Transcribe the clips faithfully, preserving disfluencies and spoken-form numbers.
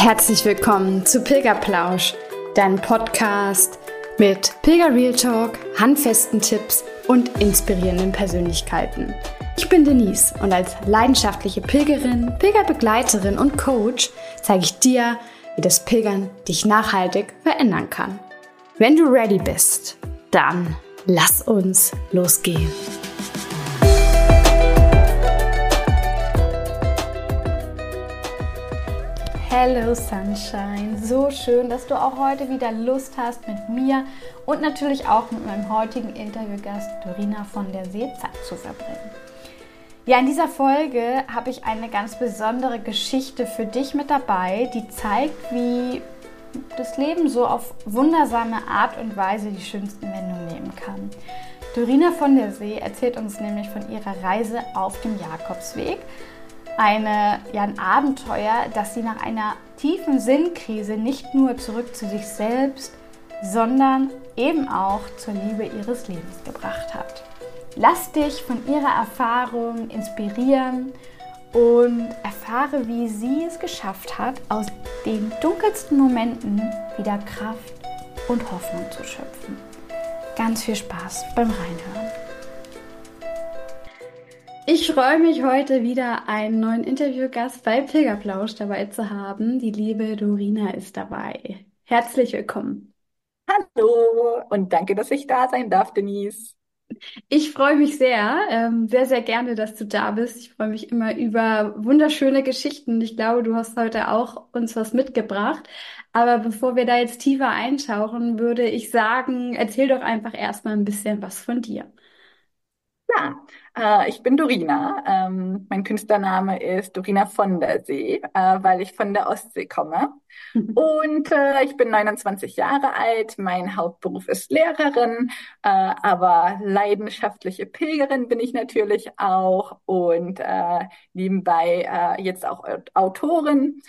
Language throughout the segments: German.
Herzlich willkommen zu Pilgerplausch, deinem Podcast mit Pilger Real Talk, handfesten Tipps und inspirierenden Persönlichkeiten. Ich bin Denise und als leidenschaftliche Pilgerin, Pilgerbegleiterin und Coach zeige ich dir, wie das Pilgern dich nachhaltig verändern kann. Wenn du ready bist, dann lass uns losgehen. Hello Sunshine, so schön, dass du auch heute wieder Lust hast, mit mir und natürlich auch mit meinem heutigen Interviewgast Dorina von der See Zeit zu verbringen. Ja, in dieser Folge habe ich eine ganz besondere Geschichte für dich mit dabei, die zeigt, wie das Leben so auf wundersame Art und Weise die schönsten Wendungen nehmen kann. Dorina von der See erzählt uns nämlich von ihrer Reise auf dem Jakobsweg. Eine, ja, ein Abenteuer, das sie nach einer tiefen Sinnkrise nicht nur zurück zu sich selbst, sondern eben auch zur Liebe ihres Lebens gebracht hat. Lass dich von ihrer Erfahrung inspirieren und erfahre, wie sie es geschafft hat, aus den dunkelsten Momenten wieder Kraft und Hoffnung zu schöpfen. Ganz viel Spaß beim Reinhören. Ich freue mich heute wieder, einen neuen Interviewgast bei Pilgerplausch dabei zu haben. Die liebe Dorina ist dabei. Herzlich willkommen. Hallo und danke, dass ich da sein darf, Denise. Ich freue mich sehr, ähm, sehr, sehr gerne, dass du da bist. Ich freue mich immer über wunderschöne Geschichten. Ich glaube, du hast heute auch uns was mitgebracht. Aber bevor wir da jetzt tiefer eintauchen, würde ich sagen, erzähl doch einfach erstmal ein bisschen was von dir. Ja, äh, ich bin Dorina. Ähm, mein Künstlername ist Dorina von der See, äh, weil ich von der Ostsee komme. Und äh, ich bin neunundzwanzig Jahre alt. Mein Hauptberuf ist Lehrerin, äh, aber leidenschaftliche Pilgerin bin ich natürlich auch und äh, nebenbei äh, jetzt auch Autorin.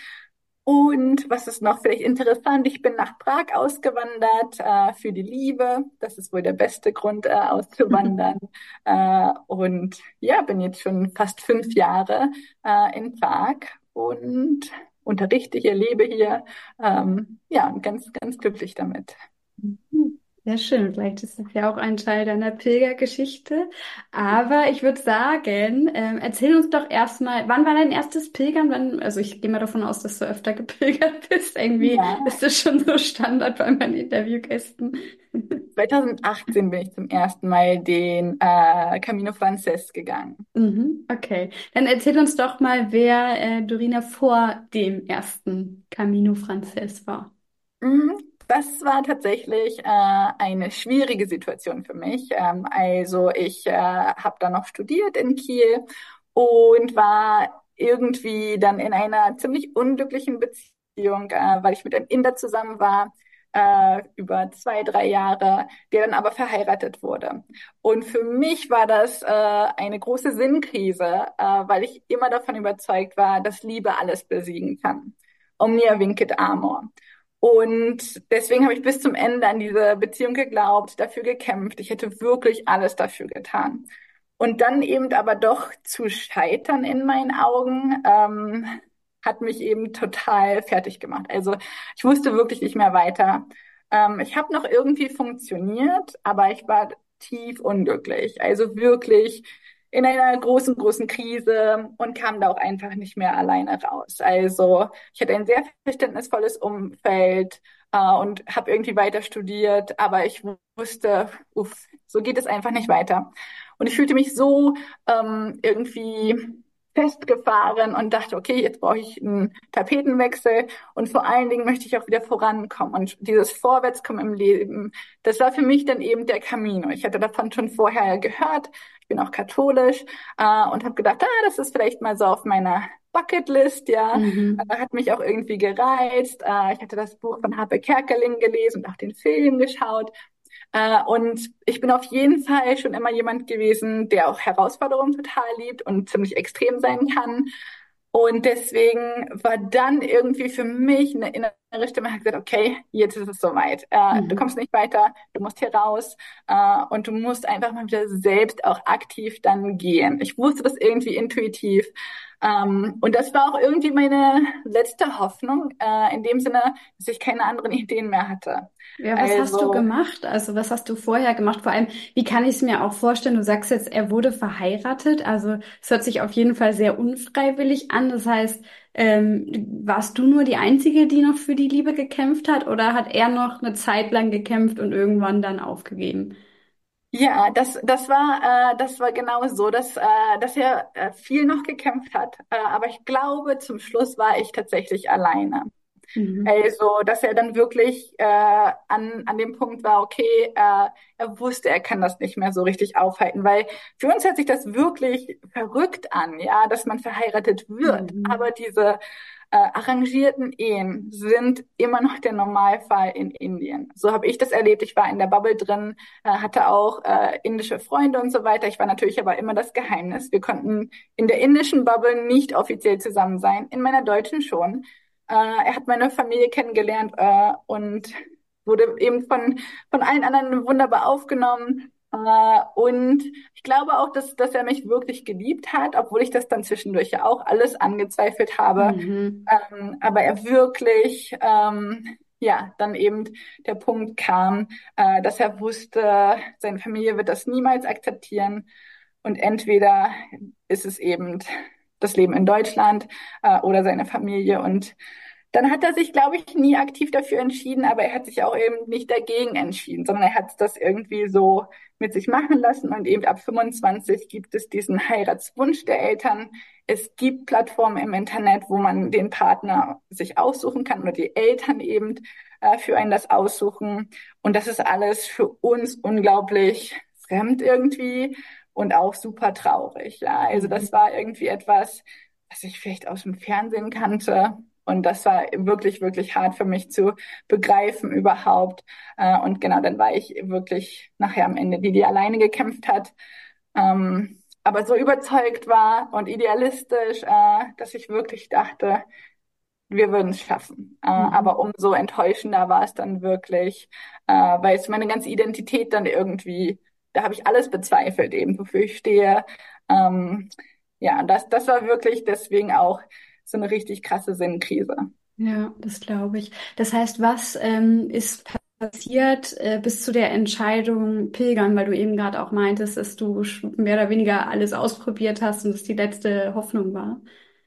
Und was ist noch vielleicht interessant? Ich bin nach Prag ausgewandert äh, für die Liebe. Das ist wohl der beste Grund, äh, auszuwandern. Äh, und ja, bin jetzt schon fast fünf Jahre äh, in Prag und unterrichte hier, lebe hier. Ähm, ja, und ganz, ganz glücklich damit. Mhm. Sehr schön. Vielleicht ist das ja auch ein Teil deiner Pilgergeschichte. Aber ich würde sagen, ähm, erzähl uns doch erstmal, wann war dein erstes Pilgern? Wann, also ich gehe mal davon aus, dass du öfter gepilgert bist. Irgendwie Ja, ist das schon so Standard bei meinen Interviewgästen. zweitausendachtzehn bin ich zum ersten Mal den äh, Camino Frances gegangen. Mhm, okay. Dann erzähl uns doch mal, wer äh, Dorina vor dem ersten Camino Frances war. Mhm. Das war tatsächlich äh, eine schwierige Situation für mich. Ähm, also ich äh, habe da noch studiert in Kiel und war irgendwie dann in einer ziemlich unglücklichen Beziehung, äh, weil ich mit einem Inder zusammen war, äh, über zwei, drei Jahre, der dann aber verheiratet wurde. Und für mich war das äh, eine große Sinnkrise, äh, weil ich immer davon überzeugt war, dass Liebe alles besiegen kann. Omnia vincit amor. Und deswegen habe ich bis zum Ende an diese Beziehung geglaubt, dafür gekämpft. Ich hätte wirklich alles dafür getan. Und dann eben aber doch zu scheitern in meinen Augen, ähm, hat mich eben total fertig gemacht. Also ich wusste wirklich nicht mehr weiter. Ähm, ich habe noch irgendwie funktioniert, aber ich war tief unglücklich. Also wirklich in einer großen, großen Krise und kam da auch einfach nicht mehr alleine raus. Also ich hatte ein sehr verständnisvolles Umfeld äh, und habe irgendwie weiter studiert, aber ich wusste, uff, so geht es einfach nicht weiter. Und ich fühlte mich so ähm, irgendwie festgefahren und dachte, okay, jetzt brauche ich einen Tapetenwechsel und vor allen Dingen möchte ich auch wieder vorankommen. Und dieses Vorwärtskommen im Leben, das war für mich dann eben der Camino. Ich hatte davon schon vorher gehört, ich bin auch katholisch äh, und habe gedacht, ah, das ist vielleicht mal so auf meiner Bucketlist, ja. Mhm. Äh, hat mich auch irgendwie gereizt. Äh, ich hatte das Buch von Harpe Kerkeling gelesen und auch den Film geschaut. Äh, und ich bin auf jeden Fall schon immer jemand gewesen, der auch Herausforderungen total liebt und ziemlich extrem sein kann. Und deswegen war dann irgendwie für mich eine innere Stimme hat gesagt, okay, jetzt ist es soweit. Äh, du kommst Mhm. nicht weiter, du musst hier raus äh, und du musst einfach mal wieder selbst auch aktiv dann gehen. Ich wusste das irgendwie intuitiv. Ähm, und das war auch irgendwie meine letzte Hoffnung, äh, in dem Sinne, dass ich keine anderen Ideen mehr hatte. Ja, was hast du Also gemacht? Also, was hast du vorher gemacht? Vor allem, wie kann ich es mir auch vorstellen? Du sagst jetzt, er wurde verheiratet. Also, es hört sich auf jeden Fall sehr unfreiwillig an. Das heißt, ähm, warst du nur die Einzige, die noch für die Liebe gekämpft hat, oder hat er noch eine Zeit lang gekämpft und irgendwann dann aufgegeben? ja, das, das war, äh, das war genau so, dass, äh, dass er äh, viel noch gekämpft hat. Äh, aber ich glaube, zum Schluss war ich tatsächlich alleine. Mhm. Also, dass er dann wirklich äh, an, an dem Punkt war, okay, äh, er wusste, er kann das nicht mehr so richtig aufhalten, weil für uns hört sich das wirklich verrückt an, ja, dass man verheiratet wird. Mhm. Aber diese äh, arrangierten Ehen sind immer noch der Normalfall in Indien. So habe ich das erlebt. Ich war in der Bubble drin, äh, hatte auch äh, indische Freunde und so weiter. Ich war natürlich aber immer das Geheimnis. Wir konnten in der indischen Bubble nicht offiziell zusammen sein, in meiner deutschen schon. Äh, er hat meine Familie kennengelernt äh, und wurde eben von, von allen anderen wunderbar aufgenommen. Äh, und ich glaube auch, dass, dass er mich wirklich geliebt hat, obwohl ich das dann zwischendurch ja auch alles angezweifelt habe. Mhm. Ähm, aber er wirklich, ähm, ja, dann eben der Punkt kam, äh, dass er wusste, seine Familie wird das niemals akzeptieren. Und entweder ist es eben das Leben in Deutschland äh, oder seine Familie. Und dann hat er sich, glaube ich, nie aktiv dafür entschieden, aber er hat sich auch eben nicht dagegen entschieden, sondern er hat das irgendwie so mit sich machen lassen. Und eben ab fünfundzwanzig gibt es diesen Heiratswunsch der Eltern. Es gibt Plattformen im Internet, wo man den Partner sich aussuchen kann oder die Eltern eben äh, für einen das aussuchen. Und das ist alles für uns unglaublich fremd irgendwie und auch super traurig. Ja, also das Mhm. war irgendwie etwas, was ich vielleicht aus dem Fernsehen kannte. Und das war wirklich, wirklich hart für mich zu begreifen überhaupt. Äh, und genau, dann war ich wirklich nachher am Ende die, die alleine gekämpft hat. Ähm, aber so überzeugt war und idealistisch, äh, dass ich wirklich dachte, wir würden es schaffen. Äh, aber Mhm. umso enttäuschender war es dann wirklich, äh, weil es meine ganze Identität dann irgendwie, da habe ich alles bezweifelt, eben wofür ich stehe. Ähm, ja, das, das war wirklich deswegen auch so eine richtig krasse Sinnkrise. Ja, das glaube ich. Das heißt, was ähm, ist passiert äh, bis zu der Entscheidung Pilgern, weil du eben gerade auch meintest, dass du sch- mehr oder weniger alles ausprobiert hast und es die letzte Hoffnung war?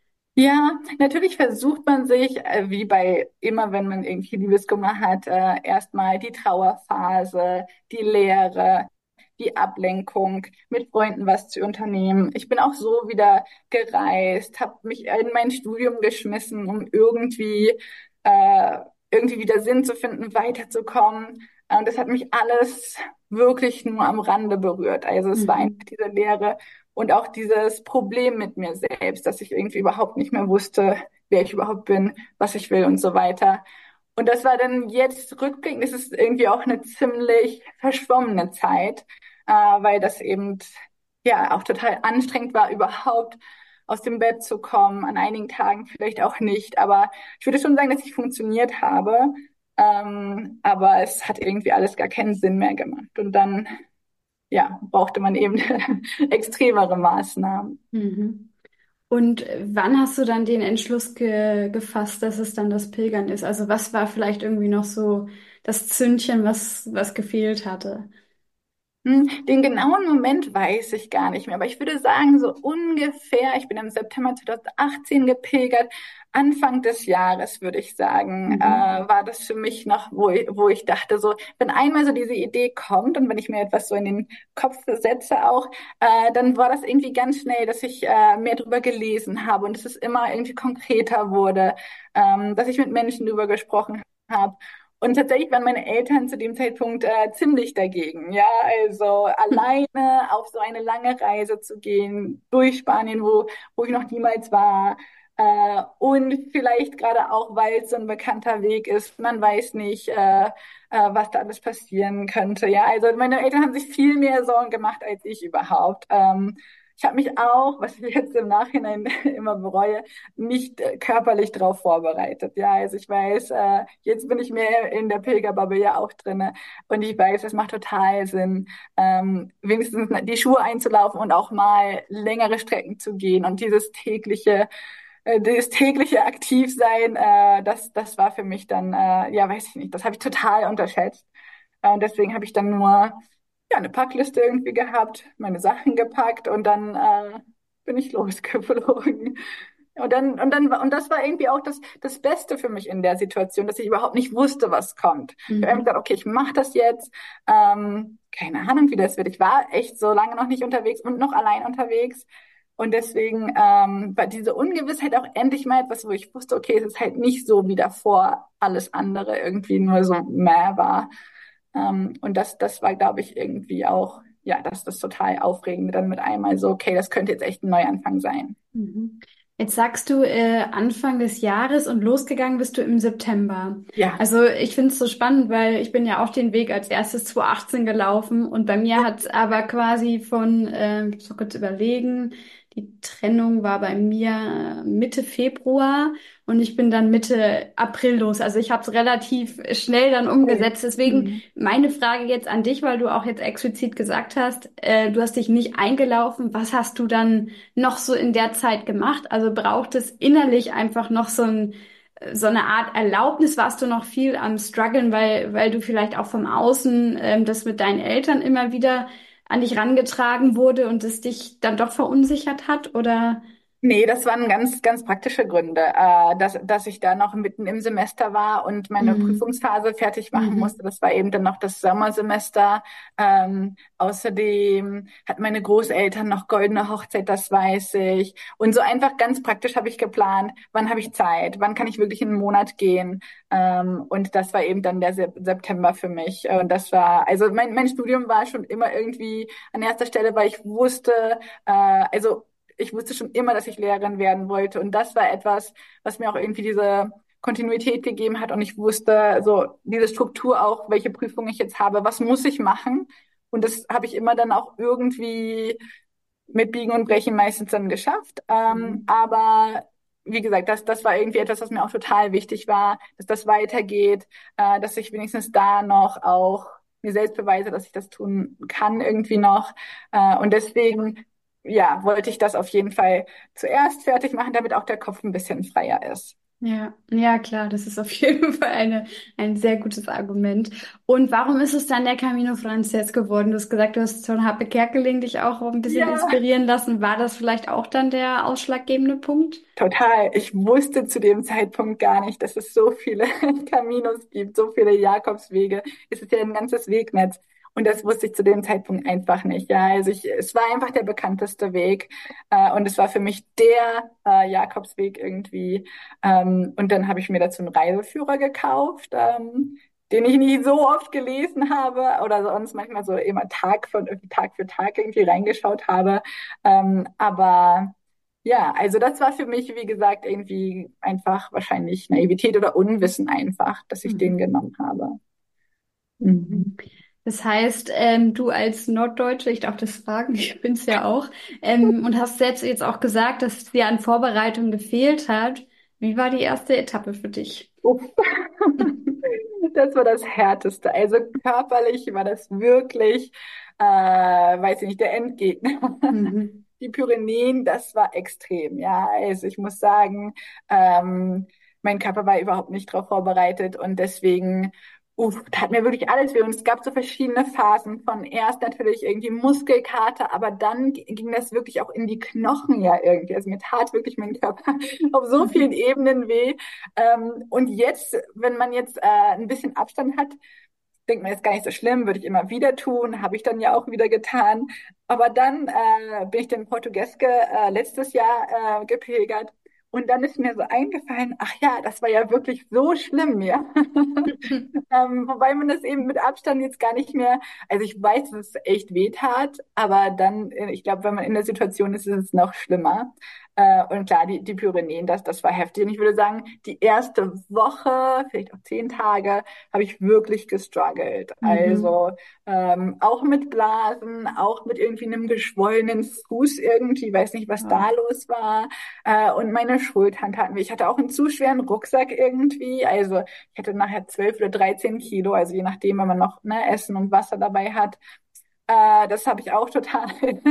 Ja, natürlich versucht man sich, äh, wie bei immer, wenn man irgendwie Liebeskummer hat, äh, erstmal die Trauerphase, die Leere, die Ablenkung, mit Freunden was zu unternehmen. Ich bin auch so wieder gereist, habe mich in mein Studium geschmissen, um irgendwie, äh, irgendwie wieder Sinn zu finden, weiterzukommen. Äh, Und das hat mich alles wirklich nur am Rande berührt. Also es war einfach Mhm. diese Leere und auch dieses Problem mit mir selbst, dass ich irgendwie überhaupt nicht mehr wusste, wer ich überhaupt bin, was ich will und so weiter. Und das war dann jetzt rückblickend, ist es irgendwie auch eine ziemlich verschwommene Zeit, äh, weil das eben ja auch total anstrengend war, überhaupt aus dem Bett zu kommen, an einigen Tagen vielleicht auch nicht. Aber ich würde schon sagen, dass ich funktioniert habe. Ähm, aber es hat irgendwie alles gar keinen Sinn mehr gemacht. Und dann, ja, brauchte man eben extremere Maßnahmen. Mhm. Und wann hast du dann den Entschluss ge gefasst, dass es dann das Pilgern ist? Also was war vielleicht irgendwie noch so das Zündchen, was, was gefehlt hatte? Hm, Den genauen Moment weiß ich gar nicht mehr, aber ich würde sagen, so ungefähr, ich bin im September zweitausendachtzehn gepilgert, Anfang des Jahres würde ich sagen, äh, Mhm. war das für mich noch, wo ich, wo ich dachte, so, wenn einmal so diese Idee kommt und wenn ich mir etwas so in den Kopf setze auch, äh, dann war das irgendwie ganz schnell, dass ich äh, mehr darüber gelesen habe und dass es immer irgendwie konkreter wurde, ähm, dass ich mit Menschen darüber gesprochen habe. Und tatsächlich waren meine Eltern zu dem Zeitpunkt äh, ziemlich dagegen. Ja, also alleine auf so eine lange Reise zu gehen durch Spanien, wo, wo ich noch niemals war. Äh, und vielleicht gerade auch, weil es so ein bekannter Weg ist. Man weiß nicht, äh, äh, was da alles passieren könnte. Ja, also meine Eltern haben sich viel mehr Sorgen gemacht als ich überhaupt. Ähm, ich habe mich auch, was ich jetzt im Nachhinein immer bereue, nicht äh, körperlich darauf vorbereitet. Ja, also ich weiß, äh, jetzt bin ich mehr in der Pilgerbubble ja auch drinne und ich weiß, es macht total Sinn, ähm, wenigstens die Schuhe einzulaufen und auch mal längere Strecken zu gehen und dieses tägliche äh, das tägliche Aktivsein, äh, das, das war für mich dann, äh, ja, weiß ich nicht, das habe ich total unterschätzt. Äh, deswegen habe ich dann nur ja, eine Packliste irgendwie gehabt, meine Sachen gepackt und dann äh, bin ich losgeflogen. Und dann, und dann, und das war irgendwie auch das, das Beste für mich in der Situation, dass ich überhaupt nicht wusste, was kommt. Ich habe Mhm. gesagt, okay, ich mache das jetzt. Ähm, keine Ahnung, wie das wird. Ich war echt so lange noch nicht unterwegs und noch allein unterwegs. Und deswegen ähm, war diese Ungewissheit auch endlich mal etwas, wo ich wusste, okay, es ist halt nicht so wie davor alles andere irgendwie nur so mäh war. Ähm, und das, das war, glaube ich, irgendwie auch, ja, das das total Aufregende dann mit einmal so, okay, das könnte jetzt echt ein Neuanfang sein. Mhm. Jetzt sagst du äh, Anfang des Jahres und losgegangen bist du im September. Ja. Also ich finde es so spannend, weil ich bin ja auch den Weg als erstes zwanzig achtzehn gelaufen und bei mir hat es aber quasi von, äh, ich muss mal kurz überlegen, die Trennung war bei mir Mitte Februar und ich bin dann Mitte April los. Also ich habe es relativ schnell dann Okay. umgesetzt. Deswegen Mhm. meine Frage jetzt an dich, weil du auch jetzt explizit gesagt hast, äh, du hast dich nicht eingelaufen. Was hast du dann noch so in der Zeit gemacht? Also braucht es innerlich einfach noch so ein, so eine Art Erlaubnis? Warst du noch viel am Struggeln, weil, weil du vielleicht auch vom Außen ähm, das mit deinen Eltern immer wieder an dich rangetragen wurde und es dich dann doch verunsichert hat? Oder? Nee, das waren ganz, ganz praktische Gründe, äh, dass, dass ich da noch mitten im Semester war und meine Mhm. Prüfungsphase fertig machen Mhm. musste. Das war eben dann noch das Sommersemester. Ähm, außerdem hat meine Großeltern noch goldene Hochzeit, das weiß ich. Und so einfach ganz praktisch habe ich geplant, wann habe ich Zeit, wann kann ich wirklich in einen Monat gehen. Ähm, und das war eben dann der Sep- September für mich. Und das war, also mein, mein Studium war schon immer irgendwie an erster Stelle, weil ich wusste, äh, also ich wusste schon immer, dass ich Lehrerin werden wollte. Und das war etwas, was mir auch irgendwie diese Kontinuität gegeben hat. Und ich wusste so diese Struktur auch, welche Prüfung ich jetzt habe, was muss ich machen. Und das habe ich immer dann auch irgendwie mit Biegen und Brechen meistens dann geschafft. Ähm, Mhm. aber wie gesagt, das, das war irgendwie etwas, was mir auch total wichtig war, dass das weitergeht, äh, dass ich wenigstens da noch auch mir selbst beweise, dass ich das tun kann irgendwie noch. Äh, und deswegen, ja, wollte ich das auf jeden Fall zuerst fertig machen, damit auch der Kopf ein bisschen freier ist. Ja, ja, klar, das ist auf jeden Fall eine, ein sehr gutes Argument. Und warum ist es dann der Camino Frances geworden? Du hast gesagt, du hast von Happe Kerkeling dich auch ein bisschen Ja, inspirieren lassen. War das vielleicht auch dann der ausschlaggebende Punkt? total. Ich wusste zu dem Zeitpunkt gar nicht, dass es so viele Caminos gibt, so viele Jakobswege. Es ist ja ein ganzes Wegnetz. Und das wusste ich zu dem Zeitpunkt einfach nicht. Ja, also ich, es war einfach der bekannteste Weg. Äh, und es war für mich der äh, Jakobsweg irgendwie. Ähm, und dann habe ich mir dazu einen Reiseführer gekauft, ähm, den ich nicht so oft gelesen habe oder sonst manchmal so immer Tag von Tag für Tag irgendwie reingeschaut habe. Ähm, aber ja, also das war für mich, wie gesagt, irgendwie einfach wahrscheinlich Naivität oder Unwissen einfach, dass ich den Mhm. genommen habe. Mhm. Mhm. Das heißt, ähm, du als Norddeutsche, ich darf das fragen, ich bin's ja auch, ähm, und hast selbst jetzt auch gesagt, dass es dir an Vorbereitung gefehlt hat. Wie war die erste Etappe für dich? Uff. Das war das Härteste. Also körperlich war das wirklich, äh, weiß ich nicht, der Endgegner. Mhm. Die Pyrenäen, das war extrem. Ja, also ich muss sagen, ähm, mein Körper war überhaupt nicht darauf vorbereitet und deswegen, uff, tat mir wirklich alles weh. Und es gab so verschiedene Phasen von erst natürlich irgendwie Muskelkater, aber dann g- ging das wirklich auch in die Knochen ja irgendwie. Also mir tat wirklich mein Körper auf so vielen Ebenen weh. Ähm, und jetzt, wenn man jetzt äh, ein bisschen Abstand hat, denkt man, ist gar nicht so schlimm, würde ich immer wieder tun, habe ich dann ja auch wieder getan. Aber dann äh, bin ich den Portugesque äh, letztes Jahr äh, gepilgert und dann ist mir so eingefallen, ach ja, das war ja wirklich so schlimm, ja. Ähm, wobei man das eben mit Abstand jetzt gar nicht mehr, also ich weiß, dass es echt weh tat, aber dann, äh, ich glaube, wenn man in der Situation ist, ist es noch schlimmer. Äh, und klar, die, die Pyrenäen, das, das war heftig. Und ich würde sagen, die erste Woche, vielleicht auch zehn Tage, habe ich wirklich gestruggelt. Mhm. Also ähm, auch mit Blasen, auch mit irgendwie einem geschwollenen Fuß irgendwie, weiß nicht, was da Ja. los war. Äh, und meine Schultern taten weh. Ich hatte auch einen zu schweren Rucksack irgendwie. Also ich hatte nachher zwölf oder dreizehn Kilo, also je nachdem, wenn man noch ne, Essen und Wasser dabei hat. Äh, das habe ich auch total,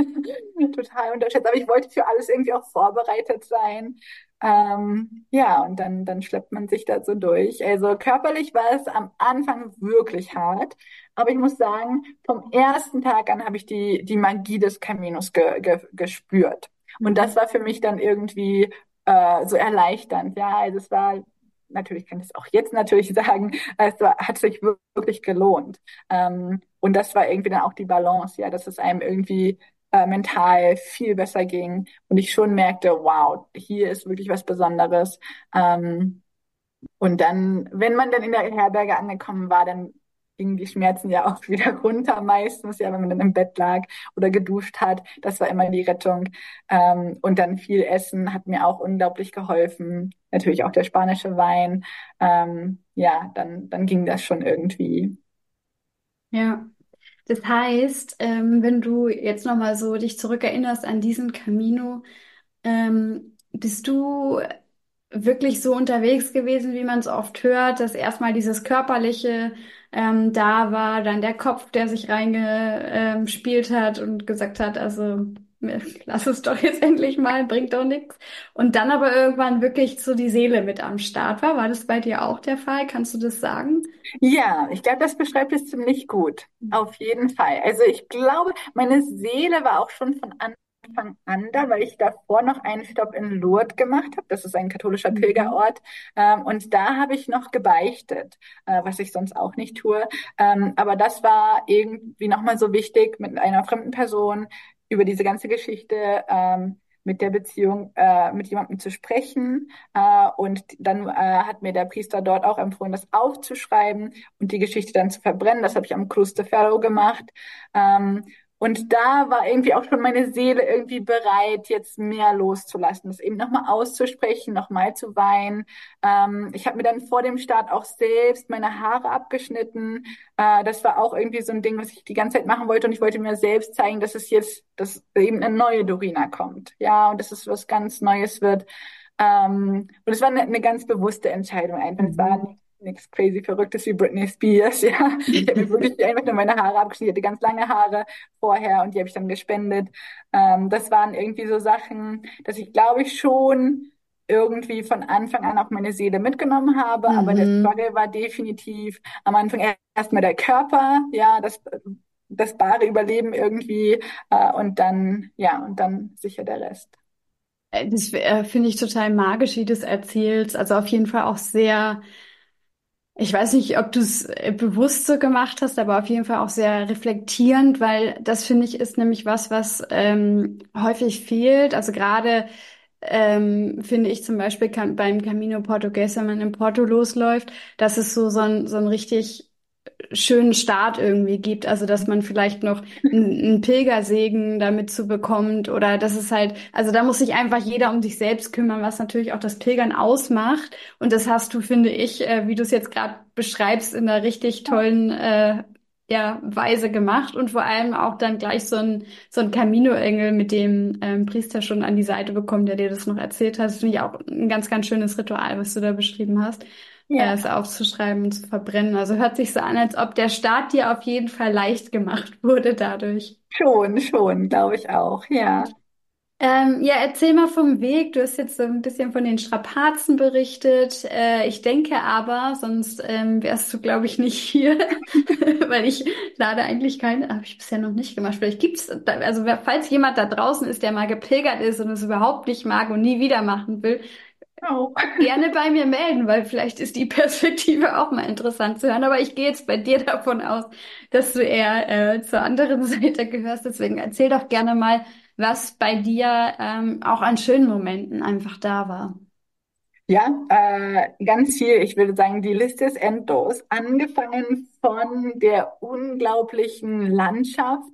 total unterschätzt. Aber ich wollte für alles irgendwie auch vorbereitet sein. Ähm, ja, und dann, dann schleppt man sich da so durch. Also körperlich war es am Anfang wirklich hart. Aber ich muss sagen, vom ersten Tag an habe ich die, die Magie des Caminos ge, ge, gespürt. Und das Mhm. war für mich dann irgendwie äh, so erleichternd. Ja, also es war, natürlich kann ich es auch jetzt natürlich sagen, es war, hat sich wirklich gelohnt. Ähm, und das war irgendwie dann auch die Balance, ja, dass es einem irgendwie äh, mental viel besser ging und ich schon merkte, wow, hier ist wirklich was Besonderes. Ähm, und dann, wenn man dann in der Herberge angekommen war, dann gingen die Schmerzen ja auch wieder runter meistens, ja, wenn man dann im Bett lag oder geduscht hat. Das war immer die Rettung. Ähm, und dann viel Essen hat mir auch unglaublich geholfen. Natürlich auch der spanische Wein. Ähm, ja, dann, dann ging das schon irgendwie. Ja. Das heißt, ähm, wenn du jetzt nochmal so dich zurückerinnerst an diesen Camino, ähm, bist du wirklich so unterwegs gewesen, wie man es oft hört, dass erstmal dieses Körperliche ähm, da war, dann der Kopf, der sich reingespielt hat und gesagt hat, also lass es doch jetzt endlich mal, bringt doch nichts. Und dann aber irgendwann wirklich so die Seele mit am Start war. War das bei dir auch der Fall? Kannst du das sagen? Ja, ich glaube, das beschreibt es ziemlich gut. Auf jeden Fall. Also ich glaube, meine Seele war auch schon von Anfang an da, weil ich davor noch einen Stopp in Lourdes gemacht habe. Das ist ein katholischer Mhm. Pilgerort. Ähm, und da habe ich noch gebeichtet, äh, was ich sonst auch nicht tue. Ähm, aber das war irgendwie nochmal so wichtig, mit einer fremden Person über diese ganze Geschichte, ähm, mit der Beziehung, äh, mit jemandem zu sprechen. Äh, und dann äh, hat mir der Priester dort auch empfohlen, das aufzuschreiben und die Geschichte dann zu verbrennen. Das habe ich am Cruz de Ferro gemacht. Ähm, und da war irgendwie auch schon meine Seele irgendwie bereit, jetzt mehr loszulassen, das eben nochmal auszusprechen, nochmal zu weinen. Ähm, ich habe mir dann vor dem Start auch selbst meine Haare abgeschnitten. Äh, das war auch irgendwie so ein Ding, was ich die ganze Zeit machen wollte. Und ich wollte mir selbst zeigen, dass es jetzt, dass eben eine neue Dorina kommt. Ja, und dass es was ganz Neues wird. Ähm, und es war eine, eine ganz bewusste Entscheidung einfach. Es war Mhm. nichts crazy Verrücktes wie Britney Spears, ja. Ich habe mir wirklich einfach nur meine Haare abgeschnitten, ich hatte ganz lange Haare vorher und die habe ich dann gespendet. Ähm, das waren irgendwie so Sachen, dass ich glaube ich schon irgendwie von Anfang an auch meine Seele mitgenommen habe, aber der Mhm. Struggle war definitiv am Anfang erstmal der Körper, ja, das, das bare Überleben irgendwie, äh, und dann, ja, und dann sicher der Rest. Äh, Das äh, finde ich total magisch, wie du es erzählst. Also auf jeden Fall auch sehr, ich weiß nicht, ob du es äh, bewusst so gemacht hast, aber auf jeden Fall auch sehr reflektierend, weil das finde ich ist nämlich was, was ähm, häufig fehlt. Also gerade ähm, finde ich zum Beispiel kann, beim Camino Portugues, wenn man in Porto losläuft, dass es so, so ein, so ein richtig schönen Start irgendwie gibt. Also, dass man vielleicht noch einen, einen Pilgersegen damit zu bekommt oder dass es halt, also da muss sich einfach jeder um sich selbst kümmern, was natürlich auch das Pilgern ausmacht. Und das hast du, finde ich, äh, wie du es jetzt gerade beschreibst, in einer richtig tollen äh, ja, Weise gemacht und vor allem auch dann gleich so ein, so ein Camino-Engel mit dem ähm, Priester schon an die Seite bekommen, der dir das noch erzählt hat. Das finde ich auch ein ganz, ganz schönes Ritual, was du da beschrieben hast, äh, es Ja, aufzuschreiben und zu verbrennen. Also hört sich so an, als ob der Start dir auf jeden Fall leicht gemacht wurde dadurch. schon, schon, glaube ich auch, ja. Ähm, ja, erzähl mal vom Weg. Du hast jetzt so ein bisschen von den Strapazen berichtet. Äh, ich denke aber, sonst ähm, wärst du, glaube ich, nicht hier, weil ich lade eigentlich keine, habe ich bisher noch nicht gemacht. Vielleicht gibt's, da- also wer- falls jemand da draußen ist, der mal gepilgert ist und es überhaupt nicht mag und nie wieder machen will, Oh. gerne bei mir melden, weil vielleicht ist die Perspektive auch mal interessant zu hören. Aber ich gehe jetzt bei dir davon aus, dass du eher äh, zur anderen Seite gehörst. Deswegen erzähl doch gerne mal, was bei dir ähm, auch an schönen Momenten einfach da war. Ja, äh, ganz viel. Ich würde sagen, die Liste ist endlos. Angefangen von der unglaublichen Landschaft im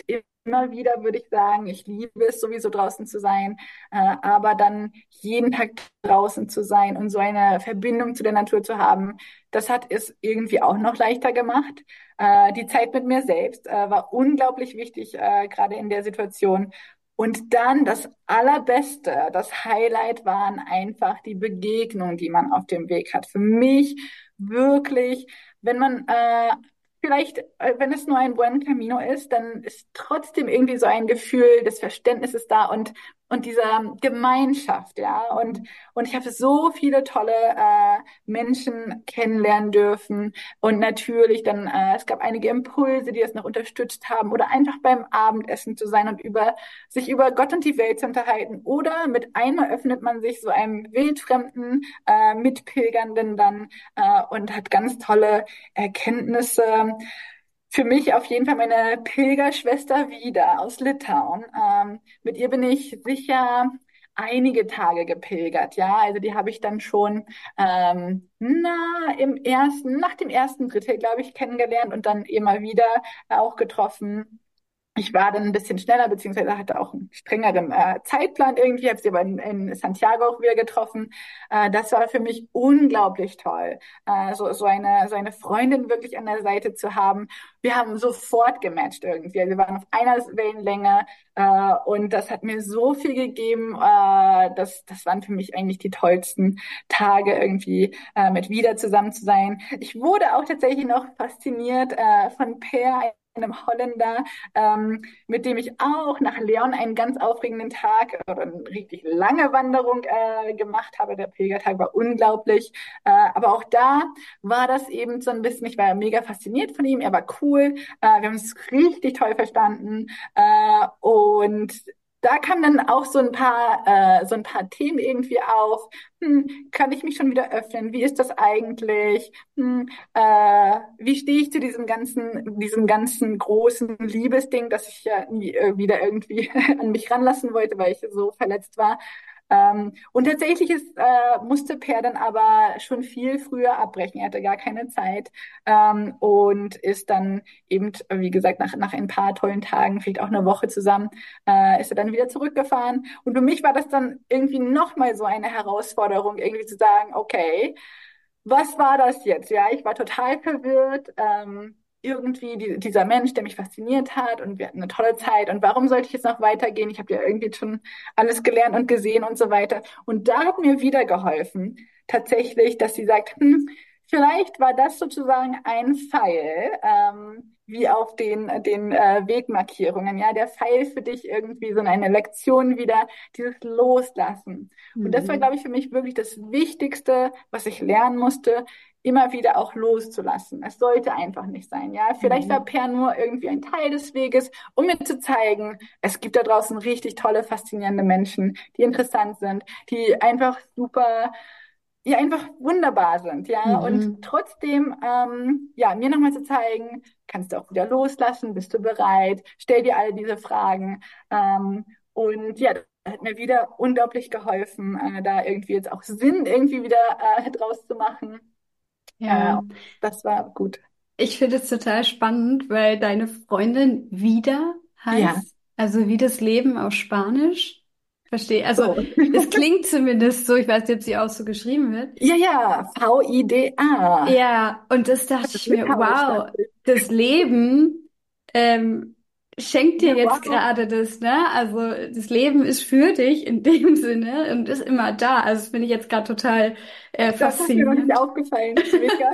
immer wieder, würde ich sagen. Ich liebe es sowieso draußen zu sein, äh, aber dann jeden Tag draußen zu sein und so eine Verbindung zu der Natur zu haben, das hat es irgendwie auch noch leichter gemacht. Äh, die Zeit mit mir selbst äh, war unglaublich wichtig, äh, gerade in der Situation. Und dann das Allerbeste, das Highlight waren einfach die Begegnungen, die man auf dem Weg hat. Für mich wirklich, wenn man äh, vielleicht, äh, wenn es nur ein Buen Camino ist, dann ist trotzdem irgendwie so ein Gefühl des Verständnisses da und und dieser Gemeinschaft, ja. Und und ich habe so viele tolle äh, Menschen kennenlernen dürfen und natürlich dann äh, es gab einige Impulse, die das noch unterstützt haben oder einfach beim Abendessen zu sein und über sich über Gott und die Welt zu unterhalten oder mit einmal öffnet man sich so einem wildfremden äh, Mitpilgernden dann äh, und hat ganz tolle Erkenntnisse. Für mich auf jeden Fall meine Pilgerschwester wieder aus Litauen. Ähm, mit ihr bin ich sicher einige Tage gepilgert, ja. Also die habe ich dann schon ähm, na im ersten, nach dem ersten Drittel, glaube ich, kennengelernt und dann immer wieder auch getroffen. Ich war dann ein bisschen schneller, beziehungsweise hatte auch einen strengeren äh, Zeitplan irgendwie, habe sie aber in, in Santiago auch wieder getroffen. Äh, das war für mich unglaublich toll, äh, so, so eine so eine Freundin wirklich an der Seite zu haben. Wir haben sofort gematcht irgendwie. Also wir waren auf einer Wellenlänge äh, und das hat mir so viel gegeben. Äh, das, das waren für mich eigentlich die tollsten Tage irgendwie äh, mit wieder zusammen zu sein. Ich wurde auch tatsächlich noch fasziniert äh, von Per, einem Holländer, ähm, mit dem ich auch nach Leon einen ganz aufregenden Tag oder eine richtig lange Wanderung äh, gemacht habe. Der Pilgertag war unglaublich. Äh, aber auch da war das eben so ein bisschen, ich war mega fasziniert von ihm, er war cool, äh, wir haben uns richtig toll verstanden äh, und da kamen dann auch so ein paar, äh, so ein paar Themen irgendwie auf. Hm, kann ich mich schon wieder öffnen? Wie ist das eigentlich? Hm, äh, wie stehe ich zu diesem ganzen, diesem ganzen großen Liebesding, das ich ja nie äh, wieder irgendwie an mich ranlassen wollte, weil ich so verletzt war. Ähm, und tatsächlich ist, äh, musste Per dann aber schon viel früher abbrechen. Er hatte gar keine Zeit ähm, und ist dann eben, wie gesagt, nach, nach ein paar tollen Tagen, vielleicht auch eine Woche zusammen, äh, ist er dann wieder zurückgefahren. Und für mich war das dann irgendwie nochmal so eine Herausforderung, irgendwie zu sagen, okay, was war das jetzt? Ja, ich war total verwirrt. Ähm, irgendwie die, dieser Mensch, der mich fasziniert hat und wir hatten eine tolle Zeit. Und warum sollte ich jetzt noch weitergehen? Ich habe ja irgendwie schon alles gelernt und gesehen und so weiter. Und da hat mir wieder geholfen, tatsächlich, dass sie sagt, hm, vielleicht war das sozusagen ein Pfeil, ähm, wie auf den, den äh, Wegmarkierungen. Ja, der Pfeil für dich irgendwie so eine Lektion wieder, dieses Loslassen. Und das war, Mhm. glaube ich, für mich wirklich das Wichtigste, was ich lernen musste, immer wieder auch loszulassen. Es sollte einfach nicht sein, ja. Vielleicht war Mhm. Per nur irgendwie ein Teil des Weges, um mir zu zeigen, es gibt da draußen richtig tolle, faszinierende Menschen, die interessant sind, die einfach super, die einfach wunderbar sind, ja. Und Mhm. trotzdem, ähm, ja, mir nochmal zu zeigen, kannst du auch wieder loslassen, bist du bereit, stell dir all diese Fragen. Ähm, und ja, hat mir wieder unglaublich geholfen, äh, da irgendwie jetzt auch Sinn irgendwie wieder äh, draus zu machen. Äh, Ja. das war gut. Ich finde es total spannend, weil deine Freundin wieder Ja. heißt, also wie das Leben auf Spanisch. Verstehe. Also Oh. es klingt zumindest so, ich weiß nicht, ob sie auch so geschrieben wird. Ja, ja, V I D A. Ja, und das dachte ich mir, Litauisch wow, dachte ich. das Leben ähm, schenkt dir Ja, jetzt wow. gerade das, ne? Also das Leben ist für dich in dem Sinne und ist immer da. Also das finde ich jetzt gerade total äh, Das ist mir noch nicht faszinierend. aufgefallen. Mega.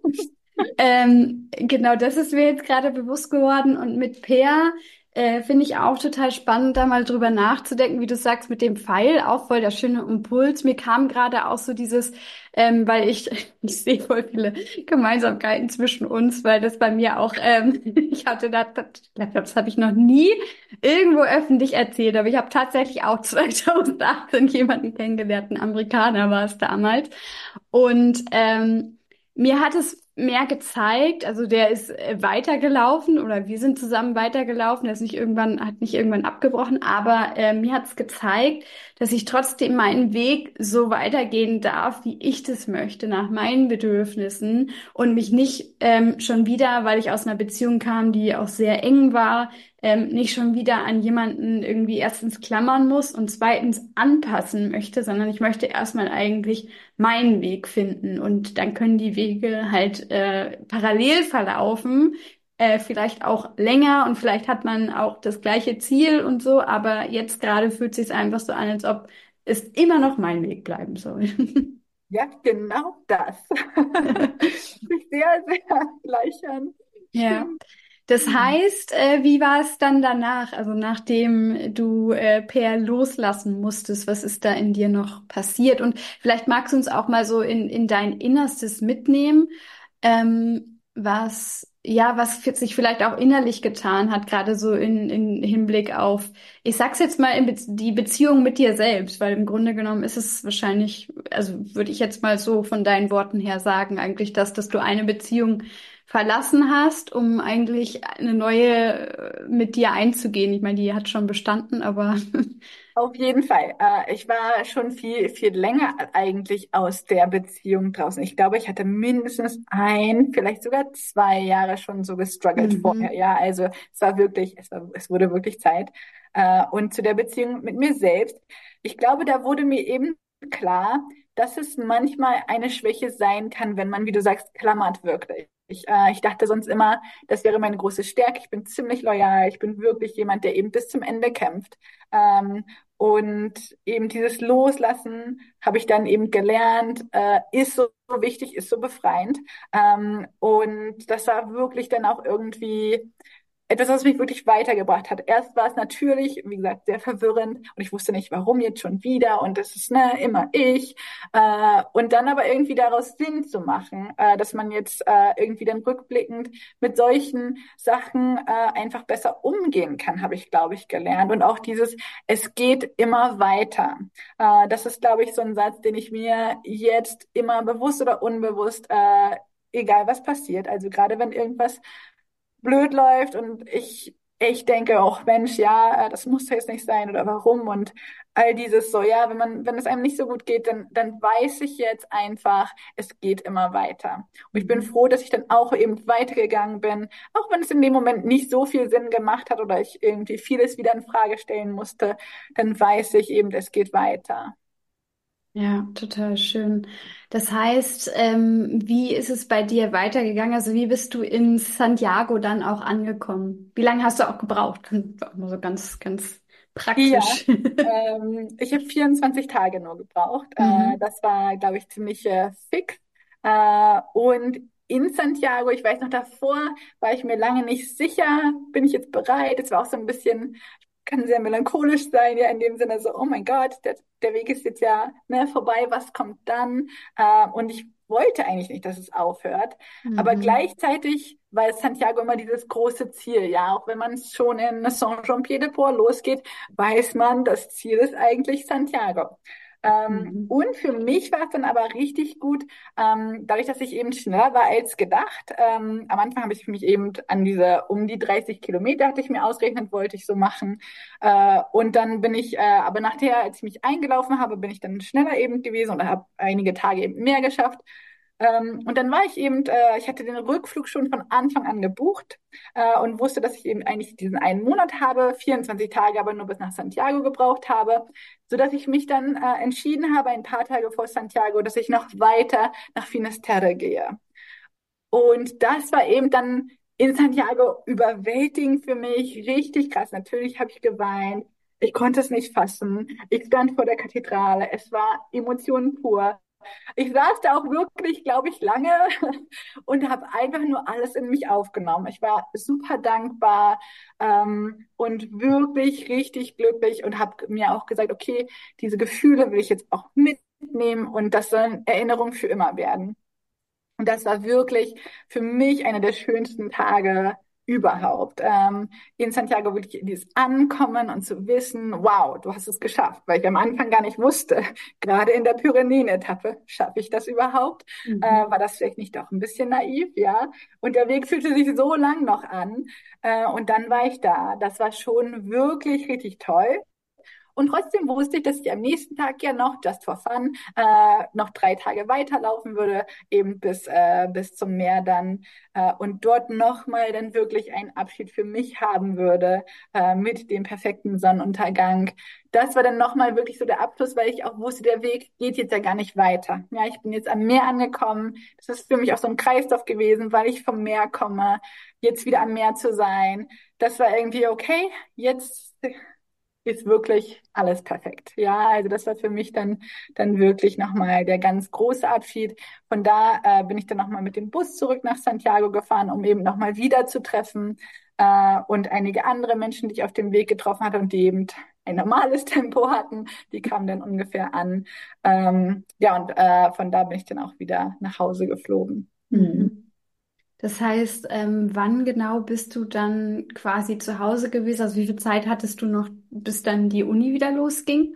Ähm, genau, das ist mir jetzt gerade bewusst geworden. Und mit Peer äh, finde ich auch total spannend, da mal drüber nachzudenken, wie du sagst, mit dem Pfeil, auch voll der schöne Impuls. Mir kam gerade auch so dieses, ähm, weil ich, ich sehe voll viele Gemeinsamkeiten zwischen uns, weil das bei mir auch, ähm, ich hatte da, das, ich glaube, das habe ich noch nie irgendwo öffentlich erzählt, aber ich habe tatsächlich auch zwanzig achtzehn jemanden kennengelernt, ein Amerikaner war es damals. Und ähm, mir hat es mehr gezeigt, also der ist äh, weitergelaufen oder wir sind zusammen weitergelaufen, er ist nicht irgendwann, hat nicht irgendwann abgebrochen, aber äh, mir hat es gezeigt, dass ich trotzdem meinen Weg so weitergehen darf, wie ich das möchte, nach meinen Bedürfnissen und mich nicht ähm, schon wieder, weil ich aus einer Beziehung kam, die auch sehr eng war, ähm, nicht schon wieder an jemanden irgendwie erstens klammern muss und zweitens anpassen möchte, sondern ich möchte erstmal eigentlich meinen Weg finden und dann können die Wege halt äh, parallel verlaufen, äh, vielleicht auch länger und vielleicht hat man auch das gleiche Ziel und so, aber jetzt gerade fühlt es sich einfach so an, als ob es immer noch mein Weg bleiben soll. Ja, genau das. Sich sehr, sehr gleich an. Ja. Stimmt. Das Hm. heißt, äh, wie war es dann danach? Also nachdem du äh, Per loslassen musstest, was ist da in dir noch passiert? Und vielleicht magst du uns auch mal so in, in dein Innerstes mitnehmen, ähm, was ja, was fi- sich vielleicht auch innerlich getan hat, gerade so in, in Hinblick auf, ich sag's jetzt mal, in Be die Beziehung mit dir selbst, weil im Grunde genommen ist es wahrscheinlich, also würde ich jetzt mal so von deinen Worten her sagen, eigentlich das, dass du eine Beziehung verlassen hast, um eigentlich eine neue äh, mit dir einzugehen. Ich meine, die hat schon bestanden, aber Auf jeden Fall. Äh, ich war schon viel, viel länger eigentlich aus der Beziehung draußen. Ich glaube, ich hatte mindestens ein, vielleicht sogar zwei Jahre schon so gestruggelt vorher. mhm. Ja, also es war wirklich, es war, es wurde wirklich Zeit. Äh, und zu der Beziehung mit mir selbst. Ich glaube, da wurde mir eben klar, dass es manchmal eine Schwäche sein kann, wenn man, wie du sagst, klammert wirklich. Ich, äh, ich dachte sonst immer, das wäre meine große Stärke. Ich bin ziemlich loyal. Ich bin wirklich jemand, der eben bis zum Ende kämpft. Ähm, und eben dieses Loslassen habe ich dann eben gelernt, äh, ist so wichtig, ist so befreiend. Ähm, und das war wirklich dann auch irgendwie etwas, was mich wirklich weitergebracht hat. Erst war es natürlich, wie gesagt, sehr verwirrend und ich wusste nicht, warum jetzt schon wieder und das ist ne, immer ich. Äh, und dann aber irgendwie daraus Sinn zu machen, äh, dass man jetzt äh, irgendwie dann rückblickend mit solchen Sachen äh, einfach besser umgehen kann, habe ich, glaube ich, gelernt. Und auch dieses, es geht immer weiter. Äh, das ist, glaube ich, so ein Satz, den ich mir jetzt immer bewusst oder unbewusst, äh, egal was passiert, also gerade wenn irgendwas blöd läuft und ich, ich denke, auch Mensch, ja, das muss jetzt nicht sein oder warum und all dieses so, ja, wenn man, wenn es einem nicht so gut geht, dann, dann weiß ich jetzt einfach, es geht immer weiter. Und ich bin Mhm. froh, dass ich dann auch eben weitergegangen bin, auch wenn es in dem Moment nicht so viel Sinn gemacht hat oder ich irgendwie vieles wieder in Frage stellen musste, dann weiß ich eben, es geht weiter. Ja, total schön. Das heißt, ähm, wie ist es bei dir weitergegangen? Also wie bist du in Santiago dann auch angekommen? Wie lange hast du auch gebraucht? Auch mal so ganz, ganz Ja, praktisch. ähm, ich habe vierundzwanzig Tage nur gebraucht. Äh, Mhm. das war, glaube ich, ziemlich äh, fix. Äh, und in Santiago, ich weiß noch davor, war ich mir lange nicht sicher, bin ich jetzt bereit? Es war auch so ein bisschen, kann sehr melancholisch sein, ja, in dem Sinne so, oh mein Gott, der, der Weg ist jetzt ja ne, vorbei, was kommt dann? Äh, und ich wollte eigentlich nicht, dass es aufhört. Aber Mhm. gleichzeitig war Santiago immer dieses große Ziel, ja, auch wenn man schon in Saint-Jean-Pied-de-Port losgeht, weiß man, das Ziel ist eigentlich Santiago. Ähm, Mhm. und für mich war es dann aber richtig gut, ähm, dadurch, dass ich eben schneller war als gedacht. Ähm, am Anfang habe ich mich eben an diese um die dreißig Kilometer hatte ich mir ausgerechnet, wollte ich so machen. Äh, und dann bin ich, äh, aber nachher, als ich mich eingelaufen habe, bin ich dann schneller eben gewesen und habe einige Tage eben mehr geschafft. Ähm, und dann war ich eben, äh, ich hatte den Rückflug schon von Anfang an gebucht äh, und wusste, dass ich eben eigentlich diesen einen Monat habe, vierundzwanzig Tage aber nur bis nach Santiago gebraucht habe, sodass ich mich dann äh, entschieden habe, ein paar Tage vor Santiago, dass ich noch weiter nach Finisterre gehe. Und das war eben dann in Santiago überwältigend für mich, richtig krass. Natürlich habe ich geweint. Ich konnte es nicht fassen. Ich stand vor der Kathedrale. Es war Emotionen pur. Ich saß da auch wirklich, glaube ich, lange und habe einfach nur alles in mich aufgenommen. Ich war super dankbar ähm, und wirklich richtig glücklich und habe mir auch gesagt, okay, diese Gefühle will ich jetzt auch mitnehmen und das sollen Erinnerungen für immer werden. Und das war wirklich für mich einer der schönsten Tage überhaupt. Ähm, in Santiago wirklich dieses Ankommen und zu wissen, wow, du hast es geschafft, weil ich am Anfang gar nicht wusste, gerade in der Pyrenäen-Etappe, schaffe ich das überhaupt? Äh, Mhm. war das vielleicht nicht doch ein bisschen naiv, ja? Und der Weg fühlte sich so lang noch an. Äh, und dann war ich da. Das war schon wirklich richtig toll. Und trotzdem wusste ich, dass ich am nächsten Tag ja noch, just for fun, äh, noch drei Tage weiterlaufen würde, eben bis, äh, bis zum Meer dann äh, und dort nochmal dann wirklich einen Abschied für mich haben würde äh, mit dem perfekten Sonnenuntergang. Das war dann nochmal wirklich so der Abschluss, weil ich auch wusste, der Weg geht jetzt ja gar nicht weiter. Ja, ich bin jetzt am Meer angekommen. Das ist für mich auch so ein Kreislauf gewesen, weil ich vom Meer komme, jetzt wieder am Meer zu sein. Das war irgendwie okay. Jetzt ist wirklich alles perfekt. Ja, also das war für mich dann, dann wirklich nochmal der ganz große Abschied. Von da äh, bin ich dann nochmal mit dem Bus zurück nach Santiago gefahren, um eben nochmal wieder zu treffen äh, und einige andere Menschen, die ich auf dem Weg getroffen hatte und die eben ein normales Tempo hatten, die kamen dann ungefähr an. Ähm, ja, und äh, von da bin ich dann auch wieder nach Hause geflogen. Hm. Mhm. Das heißt, ähm, wann genau bist du dann quasi zu Hause gewesen? Also wie viel Zeit hattest du noch, bis dann die Uni wieder losging?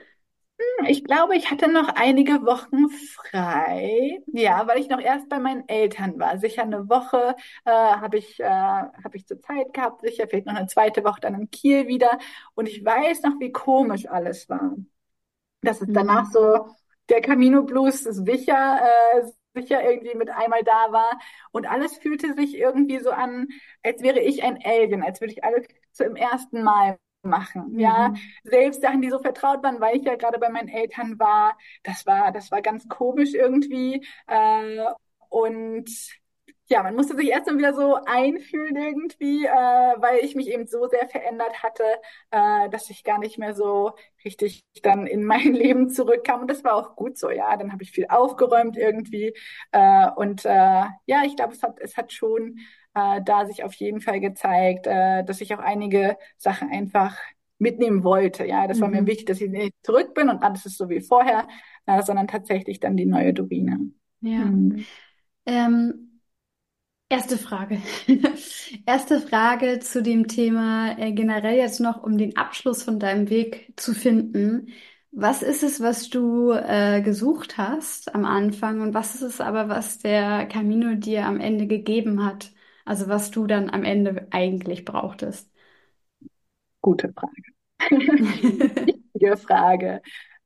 Ich glaube, ich hatte noch einige Wochen frei. Ja, weil ich noch erst bei meinen Eltern war. Sicher eine Woche äh, habe ich, äh, hab ich zur Zeit gehabt. Sicher vielleicht noch eine zweite Woche dann in Kiel wieder. Und ich weiß noch, wie komisch alles war. Dass es danach Mhm. so der Camino Blues sicher, äh, sicher irgendwie mit einmal da war. Und alles fühlte sich irgendwie so an, als wäre ich ein Alien, als würde ich alles zum ersten Mal machen. Ja, Mhm. selbst Sachen, die so vertraut waren, weil ich ja gerade bei meinen Eltern war, das war, das war ganz komisch irgendwie. Äh, und ja, man musste sich erst mal wieder so einfühlen irgendwie, äh, weil ich mich eben so sehr verändert hatte, äh, dass ich gar nicht mehr so richtig dann in mein Leben zurückkam. Und das war auch gut so, ja. Dann habe ich viel aufgeräumt irgendwie. Äh, und äh, ja, ich glaube, es hat, es hat schon äh, da sich auf jeden Fall gezeigt, äh, dass ich auch einige Sachen einfach mitnehmen wollte. Ja, das war mir Mhm. wichtig, dass ich nicht zurück bin und alles ist so wie vorher, äh, sondern tatsächlich dann die neue Dorina. Ja. Hm. Ähm, erste Frage. Erste Frage zu dem Thema äh, generell jetzt noch, um den Abschluss von deinem Weg zu finden. Was ist es, was du äh, gesucht hast am Anfang und was ist es aber, was der Camino dir am Ende gegeben hat? Also was du dann am Ende eigentlich brauchtest? Gute Frage. Wichtige Frage.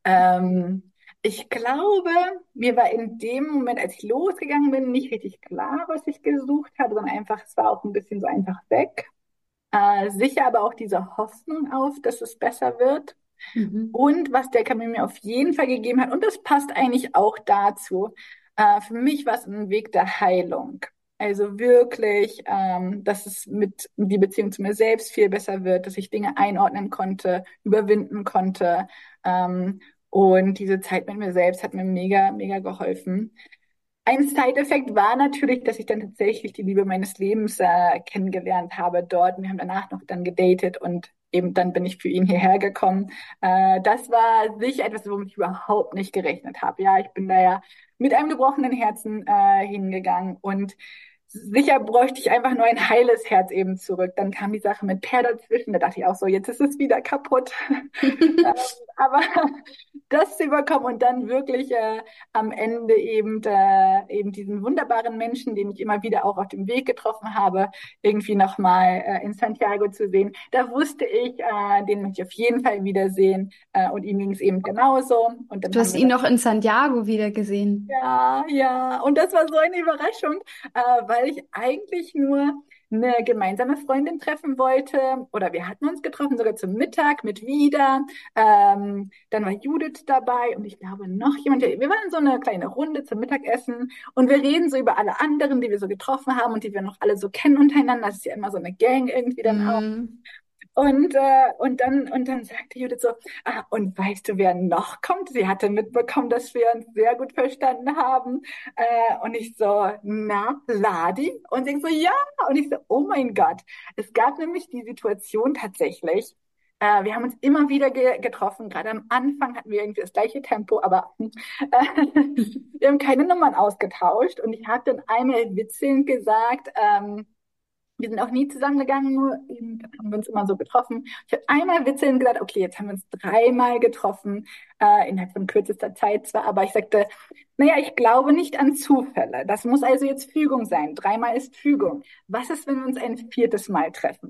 Ähm, ich glaube, mir war in dem Moment, als ich losgegangen bin, nicht richtig klar, was ich gesucht habe, sondern einfach, es war auch ein bisschen so einfach weg. Äh, sicher aber auch diese Hoffnung auf, dass es besser wird. Mhm. Und was der Kamel mir auf jeden Fall gegeben hat, und das passt eigentlich auch dazu, äh, für mich war es ein Weg der Heilung. Also wirklich, ähm, dass es mit die Beziehung zu mir selbst viel besser wird, dass ich Dinge einordnen konnte, überwinden konnte. Ähm, und diese Zeit mit mir selbst hat mir mega, mega geholfen. Ein Side-Effekt war natürlich, dass ich dann tatsächlich die Liebe meines Lebens äh, kennengelernt habe dort. Wir haben danach noch dann gedatet und eben dann bin ich für ihn hierher gekommen. Äh, das war sicher etwas, womit ich überhaupt nicht gerechnet habe. Ja, ich bin da ja mit einem gebrochenen Herzen äh, hingegangen und sicher bräuchte ich einfach nur ein heiles Herz eben zurück. Dann kam die Sache mit Per dazwischen. Da dachte ich auch so, jetzt ist es wieder kaputt. ähm, aber das zu überkommen und dann wirklich äh, am Ende eben, äh, eben diesen wunderbaren Menschen, den ich immer wieder auch auf dem Weg getroffen habe, irgendwie nochmal äh, in Santiago zu sehen. Da wusste ich, äh, den möchte ich auf jeden Fall wiedersehen äh, und ihm ging es eben genauso. Und dann Du haben hast wir ihn das noch in Santiago wieder gesehen. ja, ja. Und das war so eine Überraschung, äh, weil ich eigentlich nur eine gemeinsame Freundin treffen wollte. Oder wir hatten uns getroffen, sogar zum Mittag mit Vida. Ähm, dann war Judith dabei und ich glaube noch jemand. Wir waren so eine kleine Runde zum Mittagessen und wir reden so über alle anderen, die wir so getroffen haben und die wir noch alle so kennen untereinander. Das ist ja immer so eine Gang irgendwie dann auch. Mhm. Und, äh, und dann, und dann sagte Judith so, ah, und weißt du, wer noch kommt? Sie hatte mitbekommen, dass wir uns sehr gut verstanden haben. Äh, und ich so, na, Ladi? Und sie so, ja. Und ich so, oh mein Gott. Es gab nämlich die Situation tatsächlich. Äh, wir haben uns immer wieder ge getroffen. Gerade am Anfang hatten wir irgendwie das gleiche Tempo, aber äh, wir haben keine Nummern ausgetauscht. Und ich habe dann einmal witzelnd gesagt, ähm, wir sind auch nie zusammengegangen, nur eben haben wir uns immer so getroffen. Ich habe einmal witzelnd gesagt, okay, jetzt haben wir uns dreimal getroffen, äh, innerhalb von kürzester Zeit zwar, aber ich sagte, naja, ich glaube nicht an Zufälle. Das muss also jetzt Fügung sein. Dreimal ist Fügung. Was ist, wenn wir uns ein viertes Mal treffen?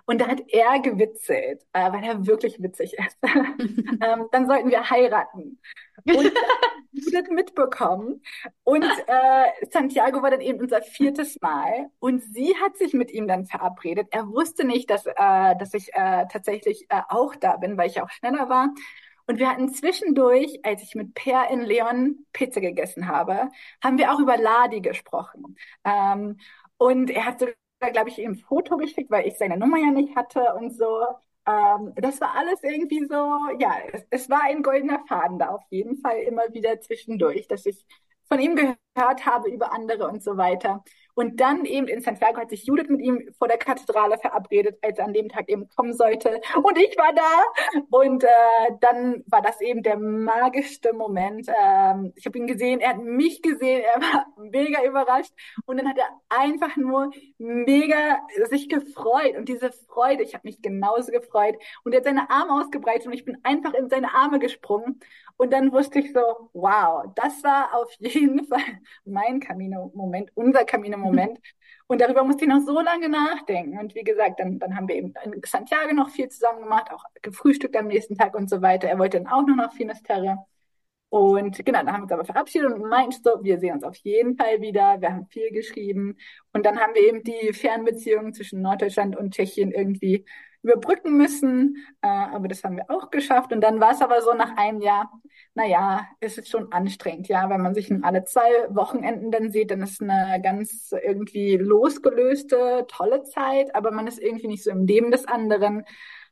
Und da hat er gewitzelt, äh, weil er wirklich witzig ist. ähm, dann sollten wir heiraten. Und das hat Judith mitbekommen. Und äh, Santiago war dann eben unser viertes Mal. Und sie hat sich mit ihm dann verabredet. Er wusste nicht, dass, äh, dass ich äh, tatsächlich äh, auch da bin, weil ich auch schneller war. Und wir hatten zwischendurch, als ich mit Per in Leon Pizza gegessen habe, haben wir auch über Ladi gesprochen. Ähm, und er hat sogar, glaube ich, ihm ein Foto geschickt, weil ich seine Nummer ja nicht hatte und so. Ähm, das war alles irgendwie so, ja, es, es war ein goldener Faden da auf jeden Fall immer wieder zwischendurch, dass ich von ihm gehört habe über andere und so weiter. Und dann eben in Santiago hat sich Judith mit ihm vor der Kathedrale verabredet, als er an dem Tag eben kommen sollte. Und ich war da. Und äh, dann war das eben der magischste Moment. Ähm, ich habe ihn gesehen, er hat mich gesehen, er war mega überrascht. Und dann hat er einfach nur mega sich gefreut. Und diese Freude, ich habe mich genauso gefreut. Und er hat seine Arme ausgebreitet und ich bin einfach in seine Arme gesprungen. Und dann wusste ich so, wow, das war auf jeden Fall mein Camino-Moment, unser Camino-Moment. Und darüber musste ich noch so lange nachdenken. Und wie gesagt, dann, dann haben wir eben in Santiago noch viel zusammen gemacht, auch gefrühstückt am nächsten Tag und so weiter. Er wollte dann auch noch nach Finisterre. Und genau, dann haben wir uns aber verabschiedet und meinten so, wir sehen uns auf jeden Fall wieder. Wir haben viel geschrieben. Und dann haben wir eben die Fernbeziehungen zwischen Norddeutschland und Tschechien irgendwie überbrücken müssen. Äh, aber das haben wir auch geschafft. Und dann war es aber so nach einem Jahr, naja, es ist schon anstrengend, ja, wenn man sich nun alle zwei Wochenenden dann sieht, dann ist eine ganz irgendwie losgelöste, tolle Zeit, aber man ist irgendwie nicht so im Leben des anderen.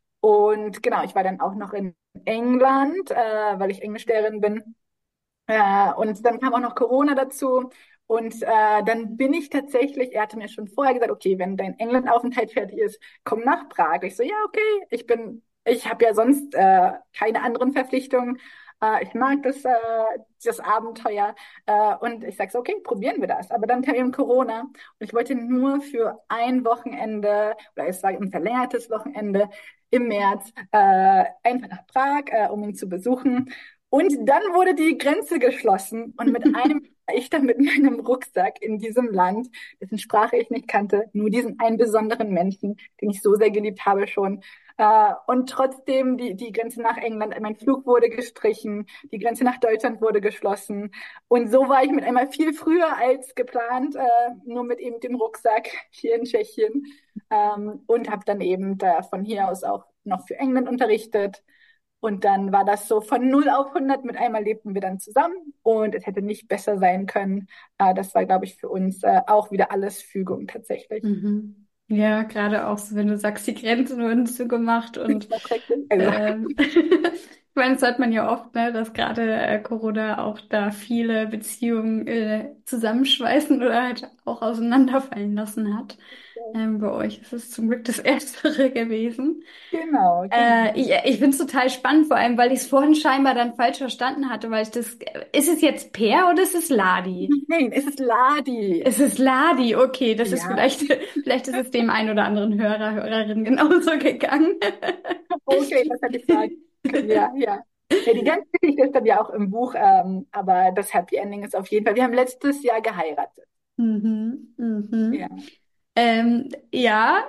Und genau, ich war dann auch noch in England, äh, weil ich Englischlehrerin bin. Äh, und dann kam auch noch Corona dazu. Und äh, dann bin ich tatsächlich, er hatte mir schon vorher gesagt, okay, wenn dein England-Aufenthalt fertig ist, komm nach Prag. Ich so, ja, okay, ich bin, ich habe ja sonst äh, keine anderen Verpflichtungen. Äh, ich mag das, äh, das Abenteuer. Äh, und ich sage so, okay, probieren wir das. Aber dann kam eben Corona und ich wollte nur für ein Wochenende, oder es war ein verlängertes Wochenende im März, äh, einfach nach Prag, äh, um ihn zu besuchen. Und dann wurde die Grenze geschlossen und mit einem, ich dann mit meinem Rucksack in diesem Land, dessen Sprache ich nicht kannte, nur diesen einen besonderen Menschen, den ich so sehr geliebt habe schon. Äh, und trotzdem die, die Grenze nach England, mein Flug wurde gestrichen, die Grenze nach Deutschland wurde geschlossen. Und so war ich mit einmal viel früher als geplant, äh, nur mit eben dem Rucksack hier in Tschechien. Ähm, und habe dann eben da von hier aus auch noch für England unterrichtet. Und dann war das so von null auf hundert. Mit einmal lebten wir dann zusammen und es hätte nicht besser sein können. Äh, das war, glaube ich, für uns äh, auch wieder alles Fügung tatsächlich. Mhm. Ja, gerade auch so, wenn du sagst, die Grenzen wurden zugemacht und Also, ähm, ich meine, das hört man ja oft, ne, dass gerade äh, Corona auch da viele Beziehungen äh, zusammenschweißen oder halt auch auseinanderfallen lassen hat. Ähm, bei euch ist es zum Glück das Erstere gewesen. genau, genau. Äh, ich ich finde es total spannend, vor allem, weil ich es vorhin scheinbar dann falsch verstanden hatte, weil ich das, ist es jetzt Per oder ist es Ladi? Nein, es ist Ladi. Es ist Ladi, okay, das ist Ja, vielleicht, vielleicht ist es dem einen oder anderen Hörer, Hörerin genauso gegangen. okay, das hätte ich sagen können. Ja, ja. Ja, die ganze Geschichte ist dann ja auch im Buch, ähm, aber das Happy Ending ist auf jeden Fall. Wir haben letztes Jahr geheiratet. Mhm, Ja. mhm. Ähm, ja,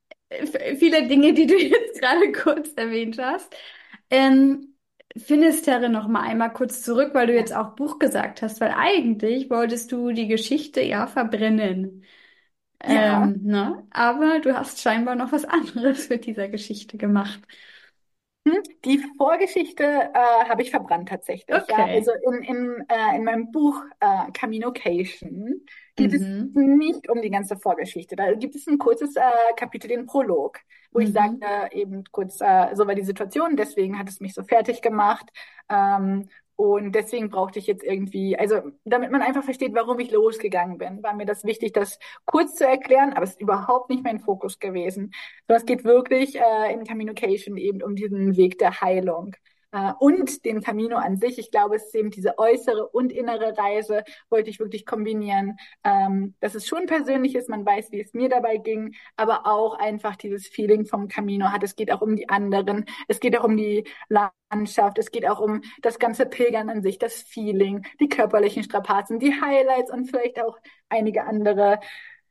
f- viele Dinge, die du jetzt gerade kurz erwähnt hast. Ähm, Finisterre noch mal einmal kurz zurück, weil du Ja. jetzt auch Buch gesagt hast, weil eigentlich wolltest du die Geschichte ja verbrennen. Ja. Ähm, ne? Aber du hast scheinbar noch was anderes mit dieser Geschichte gemacht. Hm, Die Vorgeschichte äh, habe ich verbrannt tatsächlich. Ja, Okay. also in, in, äh, in meinem Buch äh, Caminocation geht es Mhm. nicht um die ganze Vorgeschichte. Da gibt es ein kurzes äh, Kapitel, den Prolog, wo ich sagte Mhm. äh, eben kurz, äh, so war die Situation, deswegen hat es mich so fertig gemacht. Ähm, und deswegen brauchte ich jetzt irgendwie, also damit man einfach versteht, warum ich losgegangen bin, war mir das wichtig, das kurz zu erklären, aber es ist überhaupt nicht mein Fokus gewesen. Sondern es geht wirklich äh, in Caminocation eben um diesen Weg der Heilung. Äh, und den Camino an sich. Ich glaube, es ist eben diese äußere und innere Reise, wollte ich wirklich kombinieren. Ähm, dass es schon persönlich ist, man weiß, wie es mir dabei ging, aber auch einfach dieses Feeling vom Camino hat. Es geht auch um die anderen, es geht auch um die Landschaft, es geht auch um das ganze Pilgern an sich, das Feeling, die körperlichen Strapazen, die Highlights und vielleicht auch einige andere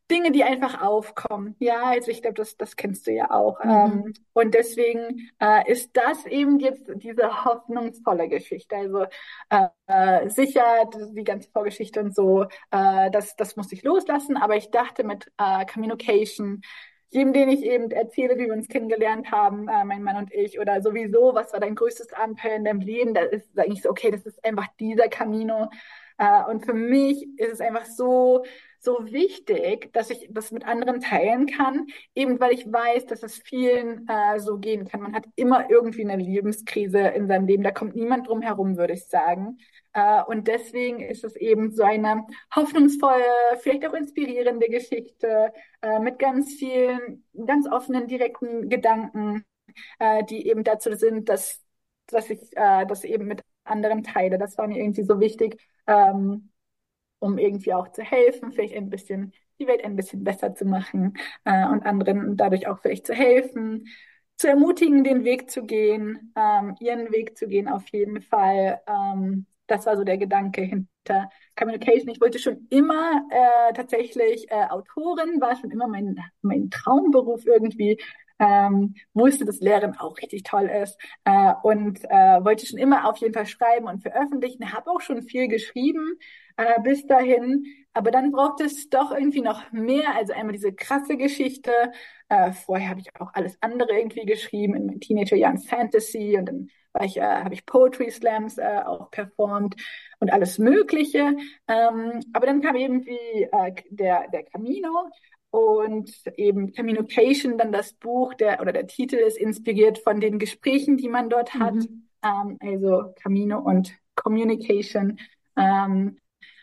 Dinge, die einfach aufkommen. Ja, also ich glaube, das, das kennst du ja auch. Mhm. Ähm, und deswegen äh, ist das eben jetzt diese hoffnungsvolle Geschichte. Also äh, äh, sicher, die ganze Vorgeschichte und so, äh, das, das muss ich loslassen. Aber ich dachte mit äh, Communication, jedem, den ich eben erzähle, wie wir uns kennengelernt haben, äh, mein Mann und ich, oder sowieso, was war dein größtes Abenteuer in deinem Leben, da ist eigentlich so, okay, das ist einfach dieser Camino. Äh, und für mich ist es einfach so, so wichtig, dass ich das mit anderen teilen kann, eben weil ich weiß, dass es vielen äh, so gehen kann. Man hat immer irgendwie eine Lebenskrise in seinem Leben, da kommt niemand drum herum, würde ich sagen. Äh, und deswegen ist es eben so eine hoffnungsvolle, vielleicht auch inspirierende Geschichte äh, mit ganz vielen, ganz offenen, direkten Gedanken, äh, die eben dazu sind, dass, dass ich äh, das eben mit anderen teile. Das war mir irgendwie so wichtig, ähm, um irgendwie auch zu helfen, vielleicht ein bisschen die Welt ein bisschen besser zu machen äh, und anderen dadurch auch vielleicht zu helfen, zu ermutigen, den Weg zu gehen, ähm, ihren Weg zu gehen auf jeden Fall. Ähm, das war so der Gedanke hinter Communication. Ich wollte schon immer äh, tatsächlich äh, Autorin, war schon immer mein, mein Traumberuf irgendwie. Ähm, wusste, dass Lehren auch richtig toll ist äh, und äh, wollte schon immer auf jeden Fall schreiben und veröffentlichen. Habe auch schon viel geschrieben äh, bis dahin. Aber dann braucht es doch irgendwie noch mehr. Also einmal diese krasse Geschichte. Äh, vorher habe ich auch alles andere irgendwie geschrieben, in meinen Teenagerjahren Fantasy und dann war ich, äh, habe ich Poetry Slams äh, auch performt und alles Mögliche. Ähm, aber dann kam irgendwie äh, der, der Camino und eben Communication, dann das Buch, der oder der Titel ist inspiriert von den Gesprächen, die man dort hat. Mhm. Ähm, also Camino und Communication. Ähm,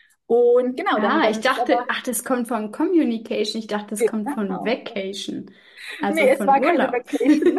und genau, dann, Ah, ich dann ist dachte, aber, ach, das kommt von Communication. Ich dachte, das kommt von genau. Vacation, also Nee, es von war keine Urlaub. Vacation.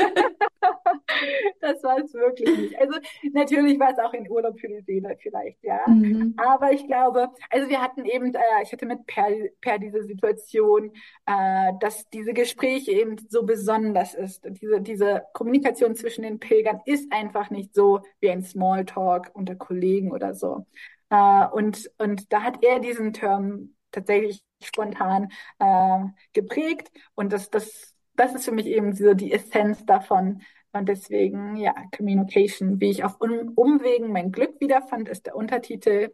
Das war es wirklich nicht. Also natürlich war es auch in Urlaub für die Seele vielleicht, ja. Mhm. Aber ich glaube, also wir hatten eben, äh, ich hatte mit Per, per diese Situation, äh, dass diese Gespräche eben so besonders ist. Und diese, diese Kommunikation zwischen den Pilgern ist einfach nicht so wie ein Smalltalk unter Kollegen oder so. Äh, und, und da hat er diesen Term tatsächlich spontan äh, geprägt. Und das, das, das ist für mich eben so die Essenz davon. Und deswegen, ja, Communication, wie ich auf um Umwegen mein Glück wiederfand, ist der Untertitel.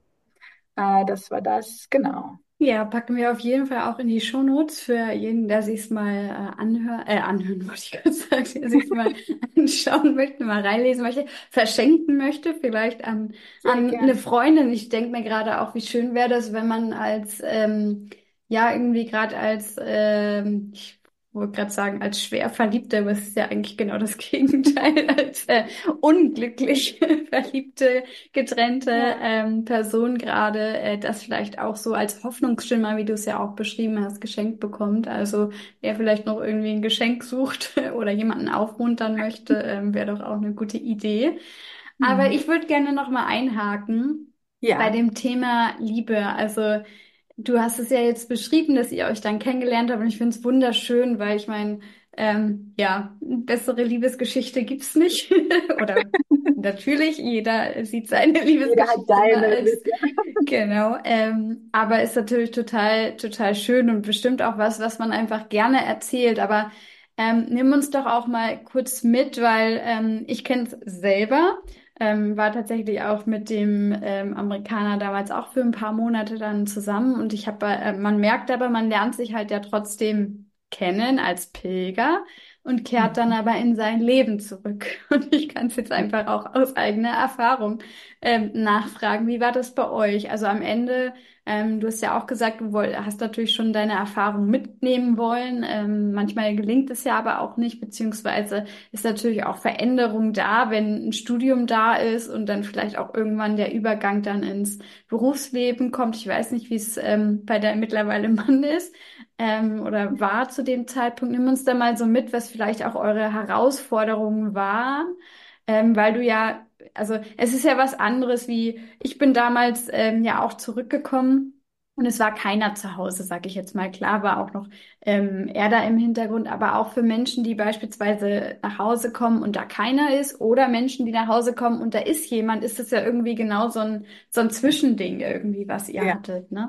Äh, das war das, genau. Ja, packen wir auf jeden Fall auch in die Shownotes für jeden, der sich's mal äh, anhör äh, anhören, wollte ich gerade sagen, der sich's mal anschauen möchte, mal reinlesen möchte, verschenken möchte, vielleicht an, Sehr an eine gern. Freundin. Ich denke mir gerade auch, wie schön wäre das, wenn man als, ähm, ja, irgendwie gerade als, ähm, ich wollte gerade sagen, als schwer Verliebte, aber es ist ja eigentlich genau das Gegenteil, als äh, unglücklich Verliebte getrennte Ja. ähm, Person gerade äh, das vielleicht auch so als Hoffnungsschimmer, wie du es ja auch beschrieben hast, geschenkt bekommt. Also wer vielleicht noch irgendwie ein Geschenk sucht oder jemanden aufmuntern möchte, ähm, wäre doch auch eine gute Idee. Aber Hm. ich würde gerne noch mal einhaken bei Ja, dem Thema Liebe. Also du hast es ja jetzt beschrieben, dass ihr euch dann kennengelernt habt und ich finde es wunderschön, weil ich meine, ähm, ja, bessere Liebesgeschichte gibt's nicht. Oder natürlich, jeder sieht seine jeder hat Liebesgeschichte immer seine als Vision. genau. Ähm, aber ist natürlich total, total schön und bestimmt auch was, was man einfach gerne erzählt. Aber ähm, nimm uns doch auch mal kurz mit, weil ähm, ich kenne es selber. Ähm, war tatsächlich auch mit dem ähm, Amerikaner damals auch für ein paar Monate dann zusammen und ich habe, äh, man merkt aber, man lernt sich halt ja trotzdem kennen als Pilger und kehrt dann aber in sein Leben zurück. Und ich kann es jetzt einfach auch aus eigener Erfahrung ähm, nachfragen. Wie war das bei euch? Also am Ende, ähm, du hast ja auch gesagt, du woll hast natürlich schon deine Erfahrung mitnehmen wollen. Ähm, manchmal gelingt es ja aber auch nicht, beziehungsweise ist natürlich auch Veränderung da, wenn ein Studium da ist und dann vielleicht auch irgendwann der Übergang dann ins Berufsleben kommt. Ich weiß nicht, wie es ähm, bei der mittlerweile Mann ist ähm, oder war zu dem Zeitpunkt. Nimm uns da mal so mit, was vielleicht auch eure Herausforderungen waren, ähm, weil du ja, also es ist ja was anderes, wie ich bin damals ähm, ja auch zurückgekommen. Und es war keiner zu Hause, sag ich jetzt mal. Klar war auch noch ähm, er da im Hintergrund, aber auch für Menschen, die beispielsweise nach Hause kommen und da keiner ist, oder Menschen, die nach Hause kommen und da ist jemand, ist das ja irgendwie genau so ein, so ein Zwischending irgendwie, was ihr Ja. hattet, ne?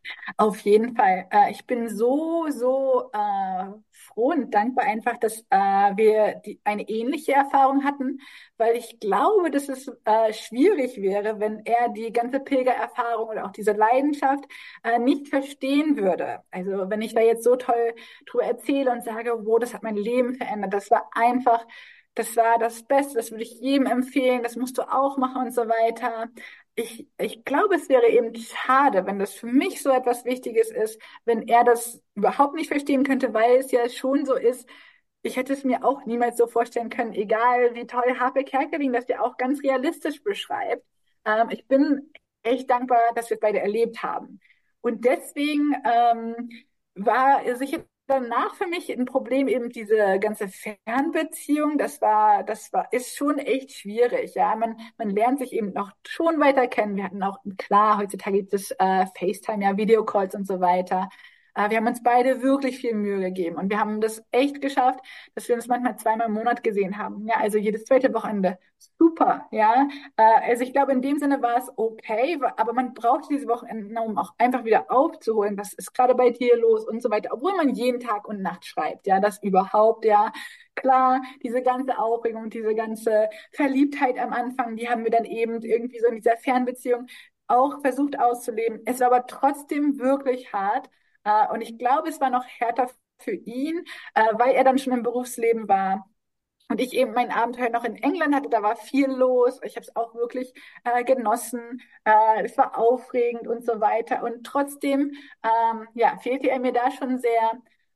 Auf jeden Fall. Äh, ich bin so, so äh, froh und dankbar einfach, dass äh, wir die, eine ähnliche Erfahrung hatten, weil ich glaube, dass es äh, schwierig wäre, wenn er die ganze Pilgererfahrung oder auch diese Leidenschaft äh, nicht verstehen würde. Also wenn ich da jetzt so toll drüber erzähle und sage, wow, das hat mein Leben verändert, das war einfach, das war das Beste, das würde ich jedem empfehlen, das musst du auch machen und so weiter. Ich, ich glaube, es wäre eben schade, wenn das für mich so etwas Wichtiges ist, wenn er das überhaupt nicht verstehen könnte, weil es ja schon so ist. Ich hätte es mir auch niemals so vorstellen können, egal wie toll Harpe Kerkeling das ja auch ganz realistisch beschreibt. Ähm, ich bin echt dankbar, dass wir es beide erlebt haben. Und deswegen ähm, war sicher danach für mich ein Problem eben diese ganze Fernbeziehung. Das war, das war, ist schon echt schwierig. Ja, man, man lernt sich eben noch schon weiter kennen. Wir hatten auch, klar, heutzutage gibt es äh, FaceTime, ja, Videocalls und so weiter. Äh, wir haben uns beide wirklich viel Mühe gegeben und wir haben das echt geschafft, dass wir uns manchmal zweimal im Monat gesehen haben. Ja, also jedes zweite Wochenende. Super, ja. Äh, also ich glaube, in dem Sinne war es okay, aber man braucht diese Wochenenden, um auch einfach wieder aufzuholen. Was ist gerade bei dir los und so weiter, obwohl man jeden Tag und Nacht schreibt, ja, das überhaupt, ja. Klar, diese ganze Aufregung, diese ganze Verliebtheit am Anfang, die haben wir dann eben irgendwie so in dieser Fernbeziehung auch versucht auszuleben. Es war aber trotzdem wirklich hart. Äh, und ich glaube, es war noch härter für ihn, äh, weil er dann schon im Berufsleben war. Und ich eben mein Abenteuer noch in England hatte, da war viel los. Ich habe es auch wirklich äh, genossen. Äh, es war aufregend und so weiter. Und trotzdem, ähm, ja, fehlte er mir da schon sehr.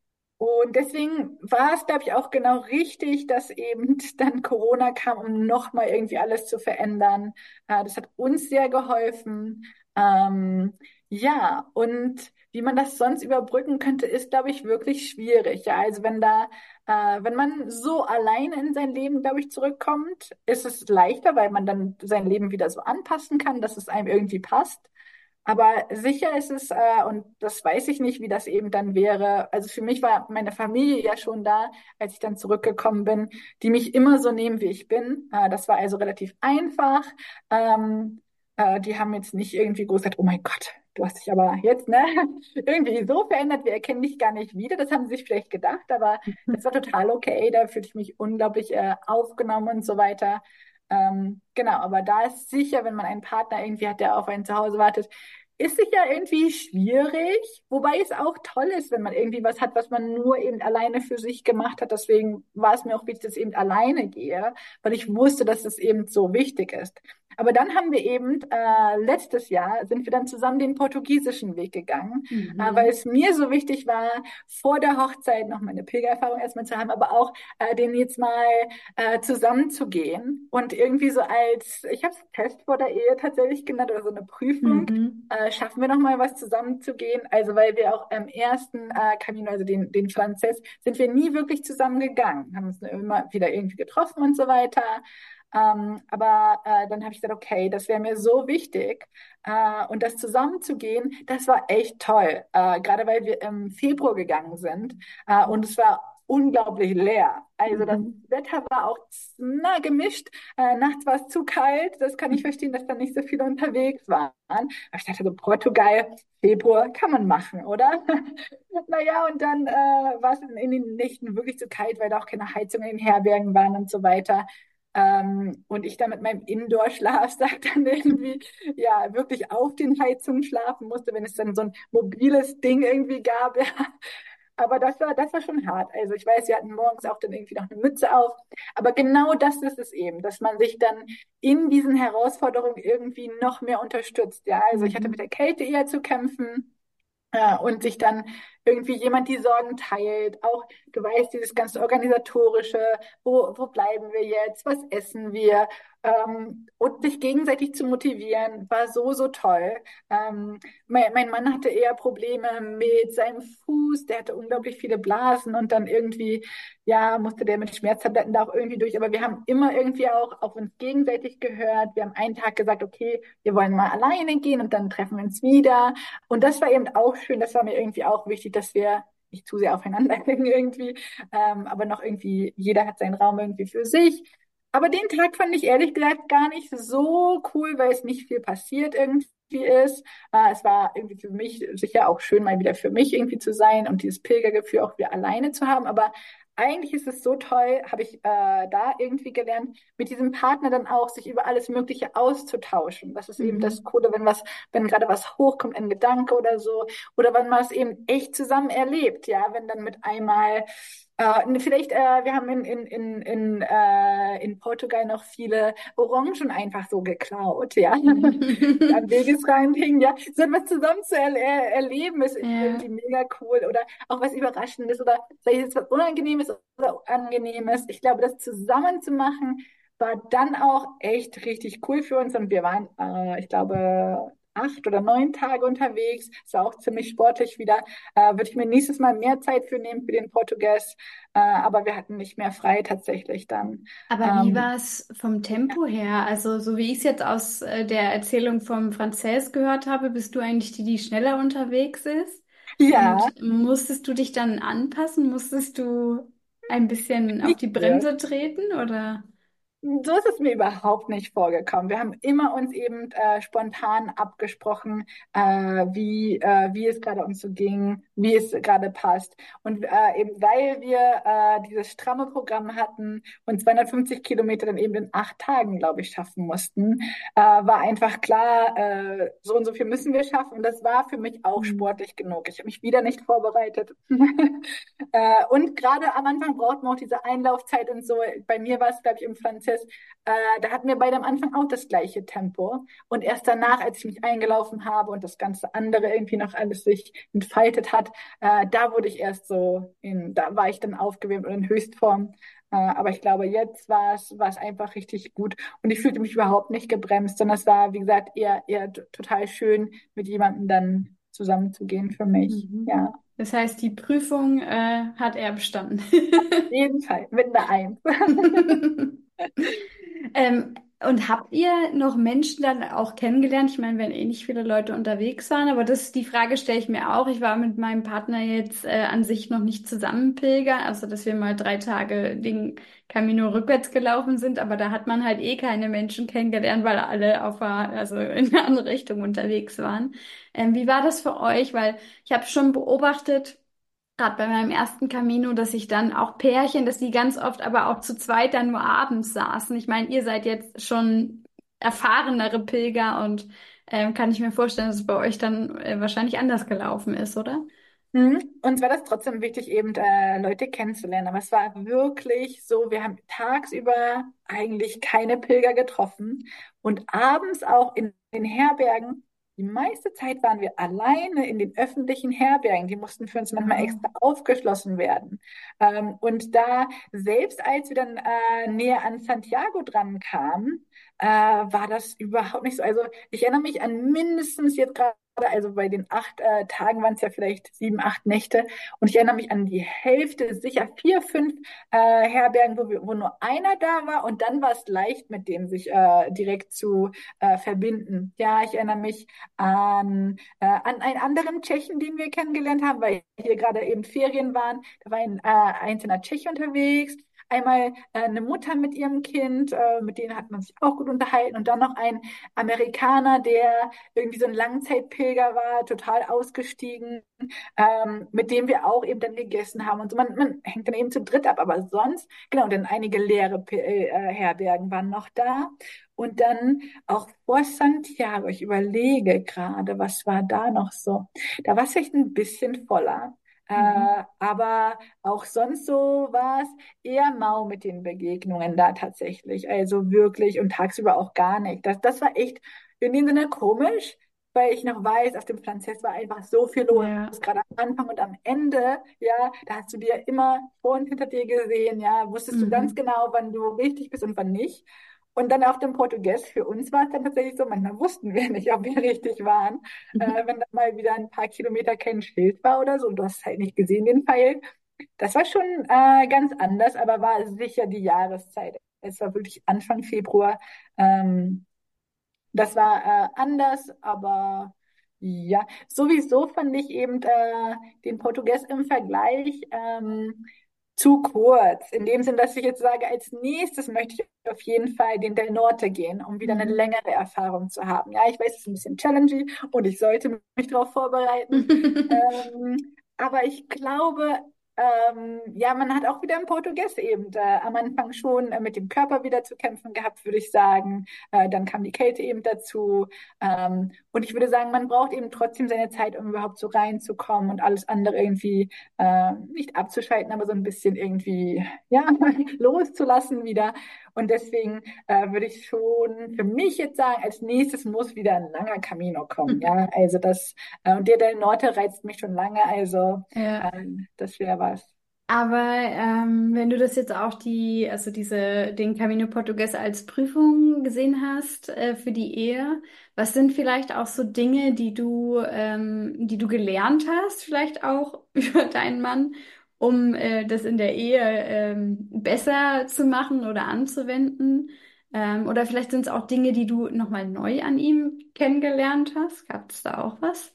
Und deswegen war es, glaube ich, auch genau richtig, dass eben dann Corona kam, um nochmal irgendwie alles zu verändern. Äh, das hat uns sehr geholfen. Ähm, ja, und wie man das sonst überbrücken könnte, ist, glaube ich, wirklich schwierig. Ja, also wenn da, äh, wenn man so alleine in sein Leben, glaube ich, zurückkommt, ist es leichter, weil man dann sein Leben wieder so anpassen kann, dass es einem irgendwie passt. Aber sicher ist es, äh, und das weiß ich nicht, wie das eben dann wäre. Also für mich war meine Familie ja schon da, als ich dann zurückgekommen bin, die mich immer so nehmen, wie ich bin. Äh, das war also relativ einfach. Ähm, äh, die haben jetzt nicht irgendwie groß gesagt, oh mein Gott, du hast dich aber jetzt, ne, irgendwie so verändert, wir erkennen dich gar nicht wieder. Das haben sie sich vielleicht gedacht, aber das war total okay. Da fühlte ich mich unglaublich äh, aufgenommen und so weiter. Ähm, genau, aber da ist sicher, wenn man einen Partner irgendwie hat, der auf einen zu Hause wartet, ist sicher irgendwie schwierig, wobei es auch toll ist, wenn man irgendwie was hat, was man nur eben alleine für sich gemacht hat. Deswegen war es mir auch wichtig, dass ich eben alleine gehe, weil ich wusste, dass es eben so wichtig ist. Aber dann haben wir eben, äh, letztes Jahr sind wir dann zusammen den portugiesischen Weg gegangen, äh, weil Mhm. es mir so wichtig war, vor der Hochzeit noch meine Pilgererfahrung erstmal zu haben, aber auch äh, den jetzt mal äh, zusammenzugehen und irgendwie so als, ich habe es Test vor der Ehe tatsächlich genannt oder so eine Prüfung, Mhm. äh, schaffen wir noch mal was zusammenzugehen. Also weil wir auch am ersten äh, Camino, also den, den Frances, sind wir nie wirklich zusammengegangen, haben uns nur immer wieder irgendwie getroffen und so weiter. Ähm, aber äh, dann habe ich gesagt, okay, das wäre mir so wichtig. Äh, und das zusammenzugehen, das war echt toll. Äh, gerade weil wir im Februar gegangen sind. Äh, und es war unglaublich leer. Also das Mhm. Wetter war auch na, gemischt. Äh, nachts war es zu kalt. Das kann ich verstehen, dass da nicht so viele unterwegs waren. Aber ich dachte so, Portugal, Februar kann man machen, oder? Naja, und dann äh, war es in, in den Nächten wirklich zu kalt, weil da auch keine Heizung in den Herbergen waren und so weiter. Ähm, und ich da mit meinem Indoor-Schlafsack dann irgendwie, ja, wirklich auf den Heizungen schlafen musste, wenn es dann so ein mobiles Ding irgendwie gab. Ja. Aber das war, das war schon hart. Also ich weiß, wir hatten morgens auch dann irgendwie noch eine Mütze auf. Aber genau das ist es eben, dass man sich dann in diesen Herausforderungen irgendwie noch mehr unterstützt. Ja, also ich hatte mit Mhm. der Kälte eher zu kämpfen. Ja, und sich dann irgendwie jemand die Sorgen teilt. Auch, du weißt, dieses ganze organisatorische, wo, wo bleiben wir jetzt, was essen wir? Ähm, und sich gegenseitig zu motivieren, war so, so toll. Ähm, mein, mein Mann hatte eher Probleme mit seinem Fuß, der hatte unglaublich viele Blasen und dann irgendwie, ja, musste der mit Schmerztabletten da auch irgendwie durch. Aber wir haben immer irgendwie auch auf uns gegenseitig gehört. Wir haben einen Tag gesagt, okay, wir wollen mal alleine gehen und dann treffen wir uns wieder. Und das war eben auch schön, das war mir irgendwie auch wichtig, dass wir nicht zu sehr aufeinander hängen irgendwie, ähm, aber noch irgendwie, jeder hat seinen Raum irgendwie für sich. Aber den Tag fand ich ehrlich gesagt gar nicht so cool, weil es nicht viel passiert irgendwie. ist. Äh, es war irgendwie für mich sicher auch schön, mal wieder für mich irgendwie zu sein und dieses Pilgergefühl auch wieder alleine zu haben. Aber eigentlich ist es so toll, habe ich äh, da irgendwie gelernt, mit diesem Partner dann auch sich über alles Mögliche auszutauschen. Das ist eben das Mhm. Coole, wenn was, wenn gerade was hochkommt, ein Gedanke oder so, oder wenn man es eben echt zusammen erlebt, ja, wenn dann mit einmal äh, vielleicht, äh, wir haben in, in, in, in, äh, in Portugal noch viele Orangen einfach so geklaut, ja, die am Wegesrand hingen, ja, so etwas zusammen zu er er erleben, ist Ja. irgendwie mega cool oder auch was Überraschendes oder sei es jetzt was Unangenehmes oder Angenehmes. Ich glaube, das zusammen zu machen, war dann auch echt richtig cool für uns und wir waren, äh, ich glaube, acht oder neun Tage unterwegs. Es war auch ziemlich sportlich wieder. Äh, würde ich mir nächstes Mal mehr Zeit für nehmen für den Portugies. Äh, aber wir hatten nicht mehr frei tatsächlich dann. Aber wie Ähm, war es vom Tempo her? Also, so wie ich es jetzt aus äh, der Erzählung vom Franzäs gehört habe, bist du eigentlich die, die schneller unterwegs ist? ja, Und musstest du dich dann anpassen? Musstest du ein bisschen auf nicht die wir. Bremse treten oder? So ist es mir überhaupt nicht vorgekommen. Wir haben immer uns eben äh, spontan abgesprochen, äh, wie, äh, wie es gerade uns so ging, wie es gerade passt. Und äh, eben weil wir äh, dieses stramme Programm hatten und zweihundertfünfzig Kilometer dann eben in acht Tagen, glaube ich, schaffen mussten, äh, war einfach klar, äh, so und so viel müssen wir schaffen. Und das war für mich auch Hm. sportlich genug. Ich habe mich wieder nicht vorbereitet. Äh, und gerade am Anfang braucht man auch diese Einlaufzeit und so. Bei mir war es, glaube ich, im Französisch, äh, da hatten wir beide am Anfang auch das gleiche Tempo. Und erst danach, als ich mich eingelaufen habe und das ganze andere irgendwie noch alles sich entfaltet hat, äh, da wurde ich erst so in, da war ich dann aufgewärmt und in Höchstform. Äh, aber ich glaube, jetzt war es, war es einfach richtig gut. Und ich fühlte mich überhaupt nicht gebremst, sondern es war, wie gesagt, eher, eher t- total schön, mit jemandem dann zusammenzugehen für mich. Mhm. Ja, Das heißt, die Prüfung äh, hat er bestanden. auf jeden Fall mit einer Eins. Ähm, und habt ihr noch Menschen dann auch kennengelernt? Ich meine, wenn eh nicht viele Leute unterwegs waren, aber das, die Frage stelle ich mir auch. Ich war mit meinem Partner jetzt äh, an sich noch nicht zusammen pilgern, also dass wir mal drei Tage den Camino rückwärts gelaufen sind, aber da hat man halt eh keine Menschen kennengelernt, weil alle auf der, also in eine andere Richtung unterwegs waren. Ähm, wie war das für euch? Weil ich habe schon beobachtet, gerade bei meinem ersten Camino, dass ich dann auch Pärchen, dass die ganz oft aber auch zu zweit dann nur abends saßen. Ich meine, ihr seid jetzt schon erfahrenere Pilger und ähm, kann ich mir vorstellen, dass es bei euch dann äh, wahrscheinlich anders gelaufen ist, oder? Mhm. Uns war das trotzdem wichtig, eben äh, Leute kennenzulernen. Aber es war wirklich so, wir haben tagsüber eigentlich keine Pilger getroffen und abends auch in den Herbergen. Die meiste Zeit waren wir alleine in den öffentlichen Herbergen. Die mussten für uns manchmal Ah. extra aufgeschlossen werden. Ähm, und da, selbst als wir dann äh, näher an Santiago dran kamen, äh, war das überhaupt nicht so. Also ich erinnere mich an mindestens jetzt gerade, also bei den acht äh, Tagen waren es ja vielleicht sieben, acht Nächte. Und ich erinnere mich an die Hälfte, sicher vier, fünf äh, Herbergen, wo, wir, wo nur einer da war. Und dann war es leicht, mit dem sich äh, direkt zu äh, verbinden. Ja, ich erinnere mich an, äh, an einen anderen Tschechen, den wir kennengelernt haben, weil hier gerade eben Ferien waren. Da war ein äh, einzelner Tscheche unterwegs. Einmal äh, eine Mutter mit ihrem Kind, äh, mit denen hat man sich auch gut unterhalten. Und dann noch ein Amerikaner, der irgendwie so ein Langzeitpilger war, total ausgestiegen, ähm, mit dem wir auch eben dann gegessen haben. Und so, man, man hängt dann eben zu dritt ab, aber sonst, genau, dann einige leere P äh, Herbergen waren noch da. Und dann auch vor Santiago, ich überlege gerade, was war da noch so? Da war es vielleicht ein bisschen voller. Mhm. Äh, aber auch sonst so war es eher mau mit den Begegnungen da tatsächlich. Also wirklich und tagsüber auch gar nicht. Das, das war echt in dem Sinne komisch, weil ich noch weiß, auf dem Franzess war einfach so viel los, Ja. gerade am Anfang und am Ende, ja, da hast du dir immer vor und hinter dir gesehen, ja, wusstest du ganz Mhm. genau, wann du richtig bist und wann nicht. Und dann auf dem Portugies, für uns war es dann tatsächlich so, manchmal wussten wir nicht, ob wir richtig waren, äh, wenn dann mal wieder ein paar Kilometer kein Schild war oder so und du hast es halt nicht gesehen, den Pfeil. Das war schon äh, ganz anders, aber war sicher die Jahreszeit. Es war wirklich Anfang Februar. Ähm, das war äh, anders, aber ja, sowieso fand ich eben äh, den Portugies im Vergleich. Ähm, zu kurz. In dem Sinn, dass ich jetzt sage, als nächstes möchte ich auf jeden Fall den Del Norte gehen, um wieder eine Mhm. längere Erfahrung zu haben. Ja, ich weiß, es ist ein bisschen challenging und ich sollte mich darauf vorbereiten. Ähm, aber ich glaube, ähm, ja, man hat auch wieder im Portugies eben äh, am Anfang schon äh, mit dem Körper wieder zu kämpfen gehabt, würde ich sagen. Äh, dann kam die Kälte eben dazu. Ähm, und ich würde sagen, man braucht eben trotzdem seine Zeit, um überhaupt so reinzukommen und alles andere irgendwie äh, nicht abzuschalten, aber so ein bisschen irgendwie, ja, loszulassen wieder. Und deswegen äh, würde ich schon für mich jetzt sagen, als nächstes muss wieder ein langer Camino kommen. Ja, also das, äh, und der Del Norte reizt mich schon lange, also Ja. ähm, das wäre was. Aber ähm, wenn du das jetzt auch die, also diese, den Camino Portugues als Prüfung gesehen hast äh, für die Ehe, was sind vielleicht auch so Dinge, die du, ähm, die du gelernt hast, vielleicht auch über deinen Mann, um äh, das in der Ehe ähm, besser zu machen oder anzuwenden? Ähm, oder vielleicht sind es auch Dinge, die du nochmal neu an ihm kennengelernt hast. Gab es da auch was?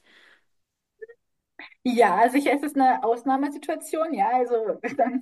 Ja, sicher ist es eine Ausnahmesituation, ja, also dann,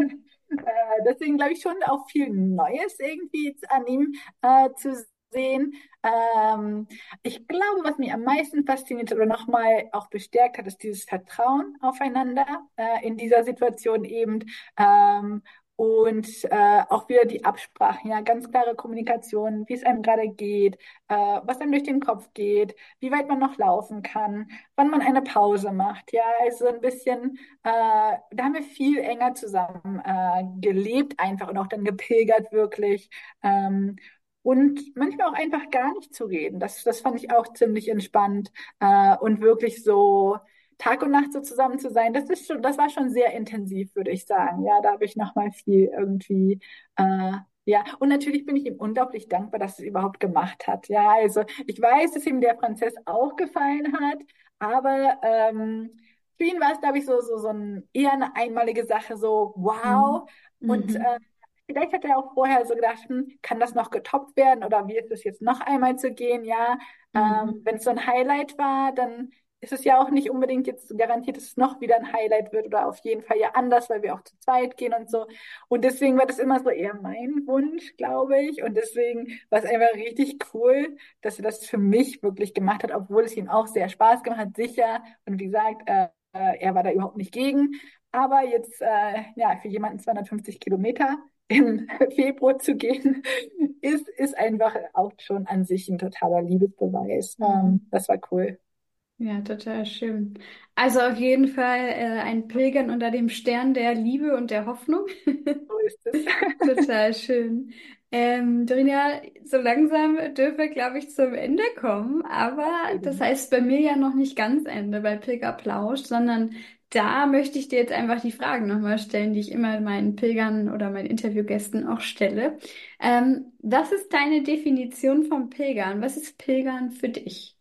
äh, deswegen glaube ich schon auch viel Neues irgendwie an ihm äh, zu sehen. Ähm, Ich glaube, was mich am meisten fasziniert oder nochmal auch bestärkt hat, ist dieses Vertrauen aufeinander äh, in dieser Situation eben. Ähm, und äh, auch wieder die Absprachen, ja, ganz klare Kommunikation, wie es einem gerade geht, äh, was einem durch den Kopf geht, wie weit man noch laufen kann, wann man eine Pause macht. Ja, also ein bisschen, äh, da haben wir viel enger zusammen äh, gelebt einfach und auch dann gepilgert wirklich. Ähm, und manchmal auch einfach gar nicht zu reden. Das, das fand ich auch ziemlich entspannt äh, und wirklich so Tag und Nacht so zusammen zu sein. Das ist schon, das war schon sehr intensiv, würde ich sagen. Ja, da habe ich noch mal viel irgendwie äh, ja, und natürlich bin ich ihm unglaublich dankbar, dass er es überhaupt gemacht hat. Ja, also ich weiß, dass ihm der Prozess auch gefallen hat, aber ähm, für ihn war es, glaube ich, so, so, so ein, eher eine einmalige Sache, so Mhm. wow. Und Mhm. äh, vielleicht hat er auch vorher so gedacht, hm, kann das noch getoppt werden oder wie ist es jetzt noch einmal zu gehen? Ja, ähm, Mhm. wenn es so ein Highlight war, dann ist es ja auch nicht unbedingt jetzt garantiert, dass es noch wieder ein Highlight wird oder auf jeden Fall ja anders, weil wir auch zu zweit gehen und so. Und deswegen war das immer so eher mein Wunsch, glaube ich. Und deswegen war es einfach richtig cool, dass er das für mich wirklich gemacht hat, obwohl es ihm auch sehr Spaß gemacht hat, sicher. Und wie gesagt, äh, äh, er war da überhaupt nicht gegen. Aber jetzt, äh, ja, für jemanden zweihundertfünfzig Kilometer im Februar zu gehen, ist, ist einfach auch schon an sich ein totaler Liebesbeweis. Ähm, Mhm. das war cool. Ja, total schön. Also auf jeden Fall äh, ein Pilgern unter dem Stern der Liebe und der Hoffnung. So ist es. Total schön. Ähm, Dorina, so langsam dürfen wir, glaube ich, zum Ende kommen. Aber das heißt bei mir ja noch nicht ganz Ende bei Pilgerplausch, sondern da möchte ich dir jetzt einfach die Fragen nochmal stellen, die ich immer meinen Pilgern oder meinen Interviewgästen auch stelle. Ähm, was ist deine Definition vom Pilgern? Was ist Pilgern für dich?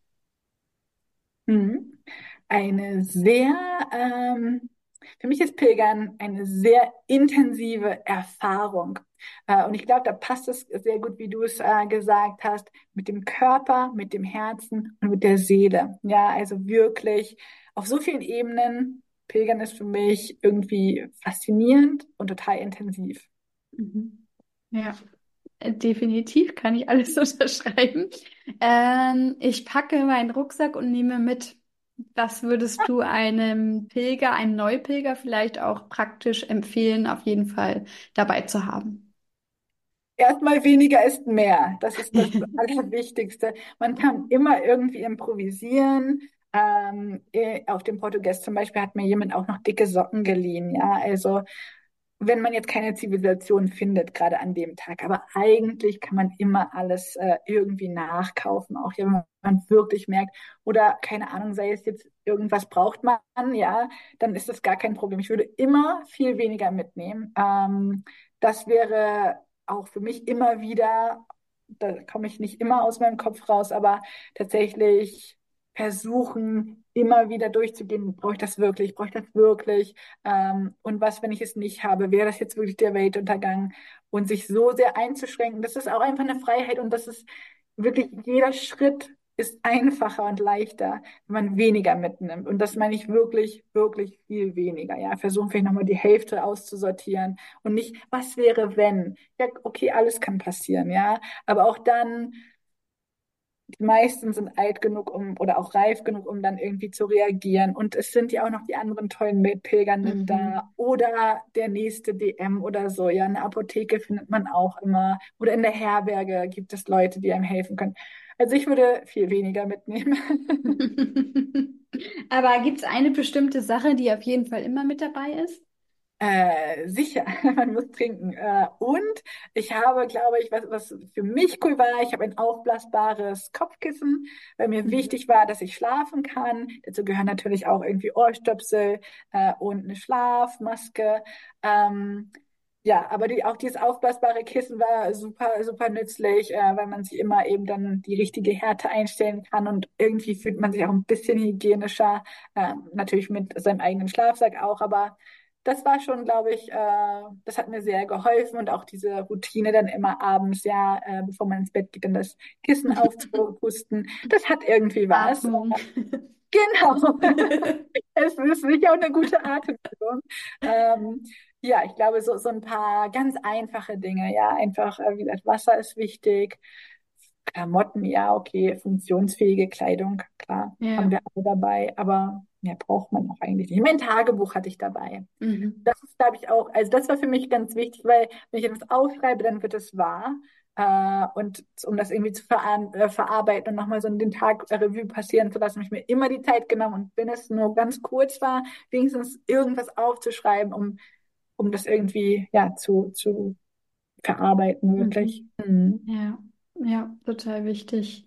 Mhm. Eine sehr, ähm, für mich ist Pilgern eine sehr intensive Erfahrung. Äh, und ich glaube, da passt es sehr gut, wie du es äh, gesagt hast, mit dem Körper, mit dem Herzen und mit der Seele. Ja, also wirklich auf so vielen Ebenen. Pilgern ist für mich irgendwie faszinierend und total intensiv. Mhm. Ja. Äh, Definitiv kann ich alles unterschreiben. Ähm, ich packe meinen Rucksack und nehme mit. Was würdest du einem Pilger, einem Neupilger vielleicht auch praktisch empfehlen, auf jeden Fall dabei zu haben? Erstmal weniger ist mehr. Das ist das Allerwichtigste. Man kann immer irgendwie improvisieren. Ähm, eh, auf dem Portugies zum Beispiel hat mir jemand auch noch dicke Socken geliehen. Ja, also wenn man jetzt keine Zivilisation findet, gerade an dem Tag. Aber eigentlich kann man immer alles äh, irgendwie nachkaufen, auch ja, wenn man wirklich merkt, oder keine Ahnung, sei es jetzt irgendwas braucht man, ja, dann ist das gar kein Problem. Ich würde immer viel weniger mitnehmen. Ähm, das wäre auch für mich immer wieder, da komme ich nicht immer aus meinem Kopf raus, aber tatsächlich versuchen, immer wieder durchzugehen, brauche ich das wirklich, brauche ich das wirklich? Ähm, und was, wenn ich es nicht habe? Wäre das jetzt wirklich der Weltuntergang? Und sich so sehr einzuschränken, das ist auch einfach eine Freiheit und das ist wirklich jeder Schritt ist einfacher und leichter, wenn man weniger mitnimmt. Und das meine ich wirklich, wirklich viel weniger. Ja, versuchen vielleicht nochmal die Hälfte auszusortieren und nicht, was wäre, wenn? Ja, okay, alles kann passieren, ja. Aber auch dann, die meisten sind alt genug, um oder auch reif genug, um dann irgendwie zu reagieren. Und es sind ja auch noch die anderen tollen Mitpilgernden da Mhm. oder der nächste D M oder so. Ja, eine Apotheke findet man auch immer oder in der Herberge gibt es Leute, die einem helfen können. Also ich würde viel weniger mitnehmen. Aber gibt es eine bestimmte Sache, die auf jeden Fall immer mit dabei ist? Äh, sicher, man muss trinken. Äh, und ich habe, glaube ich, was, was für mich cool war, ich habe ein aufblasbares Kopfkissen, weil mir Mhm. wichtig war, dass ich schlafen kann. Dazu gehören natürlich auch irgendwie Ohrstöpsel äh, und eine Schlafmaske. Ähm, ja, aber die, auch dieses aufblasbare Kissen war super, super nützlich, äh, weil man sich immer eben dann die richtige Härte einstellen kann und irgendwie fühlt man sich auch ein bisschen hygienischer, äh, natürlich mit seinem eigenen Schlafsack auch, aber das war schon, glaube ich, äh, das hat mir sehr geholfen und auch diese Routine dann immer abends, ja, äh, bevor man ins Bett geht, dann das Kissen aufzupusten. Das hat irgendwie was. Atmung. Genau. Es ist sicher auch eine gute Atemübung. Ähm, ja, ich glaube, so, so ein paar ganz einfache Dinge, ja, einfach, äh, wie gesagt, Wasser ist wichtig. Klamotten, ja, okay, funktionsfähige Kleidung, klar, haben Ja. wir alle dabei, aber mehr braucht man auch eigentlich nicht. Mein Tagebuch hatte ich dabei. Mhm. Das ist, glaube ich, auch, also das war für mich ganz wichtig, weil wenn ich etwas aufschreibe, dann wird es wahr. Äh, und um das irgendwie zu veran- äh, verarbeiten und nochmal so den Tag äh, Revue passieren zu lassen, habe ich mir immer die Zeit genommen und wenn es nur ganz kurz war, wenigstens irgendwas aufzuschreiben, um, um das irgendwie ja zu, zu verarbeiten, wirklich. Mhm. Mhm. Ja, ja, total wichtig.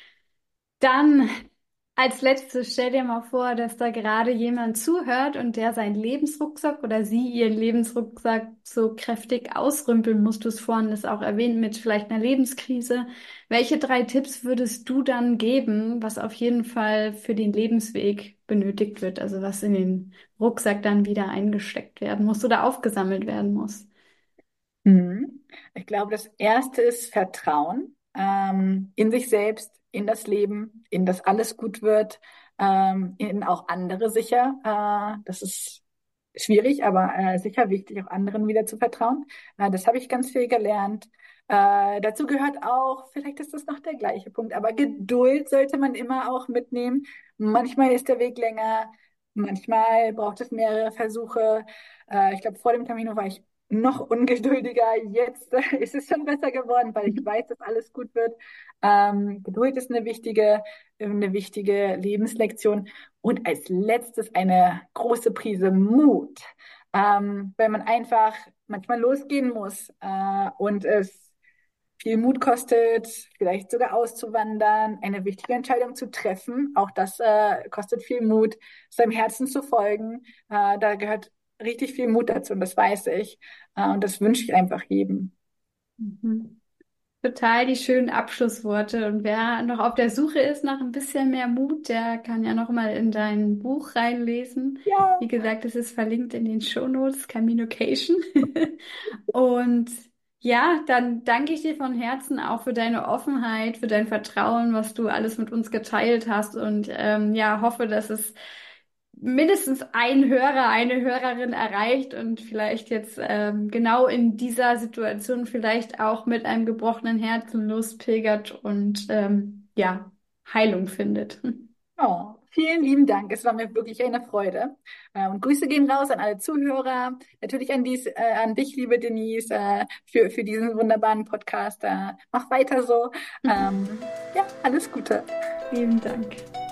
Dann als letztes stell dir mal vor, dass da gerade jemand zuhört und der seinen Lebensrucksack oder sie ihren Lebensrucksack so kräftig ausrümpeln muss. Du es vorhin das auch erwähnt mit vielleicht einer Lebenskrise. Welche drei Tipps würdest du dann geben, was auf jeden Fall für den Lebensweg benötigt wird? Also was in den Rucksack dann wieder eingesteckt werden muss oder aufgesammelt werden muss? Mhm. Ich glaube, das erste ist Vertrauen ähm, in sich selbst, in das Leben, in das alles gut wird, ähm, in auch andere sicher. Äh, das ist schwierig, aber äh, sicher wichtig, auch anderen wieder zu vertrauen. Äh, das habe ich ganz viel gelernt. Äh, dazu gehört auch, vielleicht ist das noch der gleiche Punkt, aber Geduld sollte man immer auch mitnehmen. Manchmal ist der Weg länger, manchmal braucht es mehrere Versuche. Äh, ich glaube, vor dem Camino war ich noch ungeduldiger. Jetzt äh, ist es schon besser geworden, weil ich weiß, dass alles gut wird. Ähm, Geduld ist eine wichtige, eine wichtige Lebenslektion. Und als letztes eine große Prise Mut, ähm, weil man einfach manchmal losgehen muss äh, und es viel Mut kostet, vielleicht sogar auszuwandern, eine wichtige Entscheidung zu treffen. Auch das äh, kostet viel Mut, seinem Herzen zu folgen. Äh, da gehört richtig viel Mut dazu und das weiß ich. Äh, und das wünsche ich einfach jedem. Mhm. Total die schönen Abschlussworte. Und wer noch auf der Suche ist nach ein bisschen mehr Mut, der kann ja noch mal in dein Buch reinlesen. Ja, Wie gesagt, es ist verlinkt in den Shownotes, Communication. Und ja, dann danke ich dir von Herzen auch für deine Offenheit, für dein Vertrauen, was du alles mit uns geteilt hast. Und ähm, ja, hoffe, dass es mindestens ein Hörer, eine Hörerin erreicht und vielleicht jetzt ähm, genau in dieser Situation vielleicht auch mit einem gebrochenen Herzen lospilgert und ähm, ja, Heilung findet. oh, vielen lieben Dank. Es war mir wirklich eine Freude. Äh, und Grüße gehen raus an alle Zuhörer. Natürlich an, dies, äh, an dich, liebe Denise, äh, für, für diesen wunderbaren Podcast. Äh, mach weiter so. Ähm, ja, alles Gute. Vielen Dank.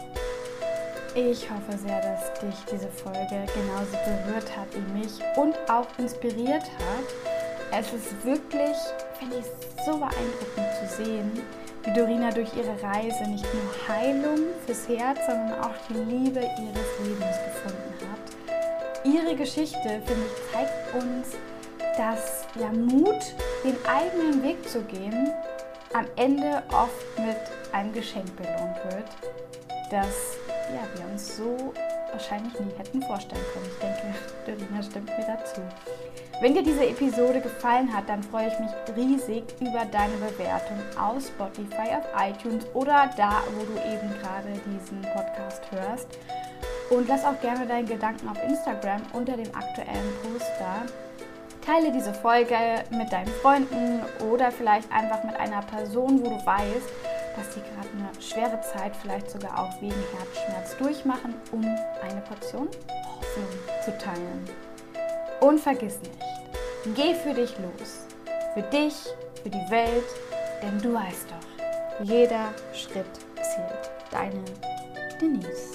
Ich hoffe sehr, dass dich diese Folge genauso berührt hat wie mich und auch inspiriert hat. Es ist wirklich, finde ich, so beeindruckend zu sehen, wie Dorina durch ihre Reise nicht nur Heilung fürs Herz, sondern auch die Liebe ihres Lebens gefunden hat. Ihre Geschichte, finde ich, zeigt uns, dass ja, Mut, den eigenen Weg zu gehen, am Ende oft mit einem Geschenk belohnt wird, das ja, wir uns so wahrscheinlich nie hätten vorstellen können. Ich denke, Dorina stimmt mir dazu. Wenn dir diese Episode gefallen hat, dann freue ich mich riesig über deine Bewertung auf Spotify, auf iTunes oder da, wo du eben gerade diesen Podcast hörst. Und lass auch gerne deine Gedanken auf Instagram unter dem aktuellen Post da. Teile diese Folge mit deinen Freunden oder vielleicht einfach mit einer Person, wo du weißt, dass sie gerade eine schwere Zeit, vielleicht sogar auch wegen Herzschmerz durchmachen, um eine Portion Hoffnung zu teilen. Und vergiss nicht, geh für dich los. Für dich, für die Welt, denn du weißt doch, jeder Schritt zählt. Deine Denise.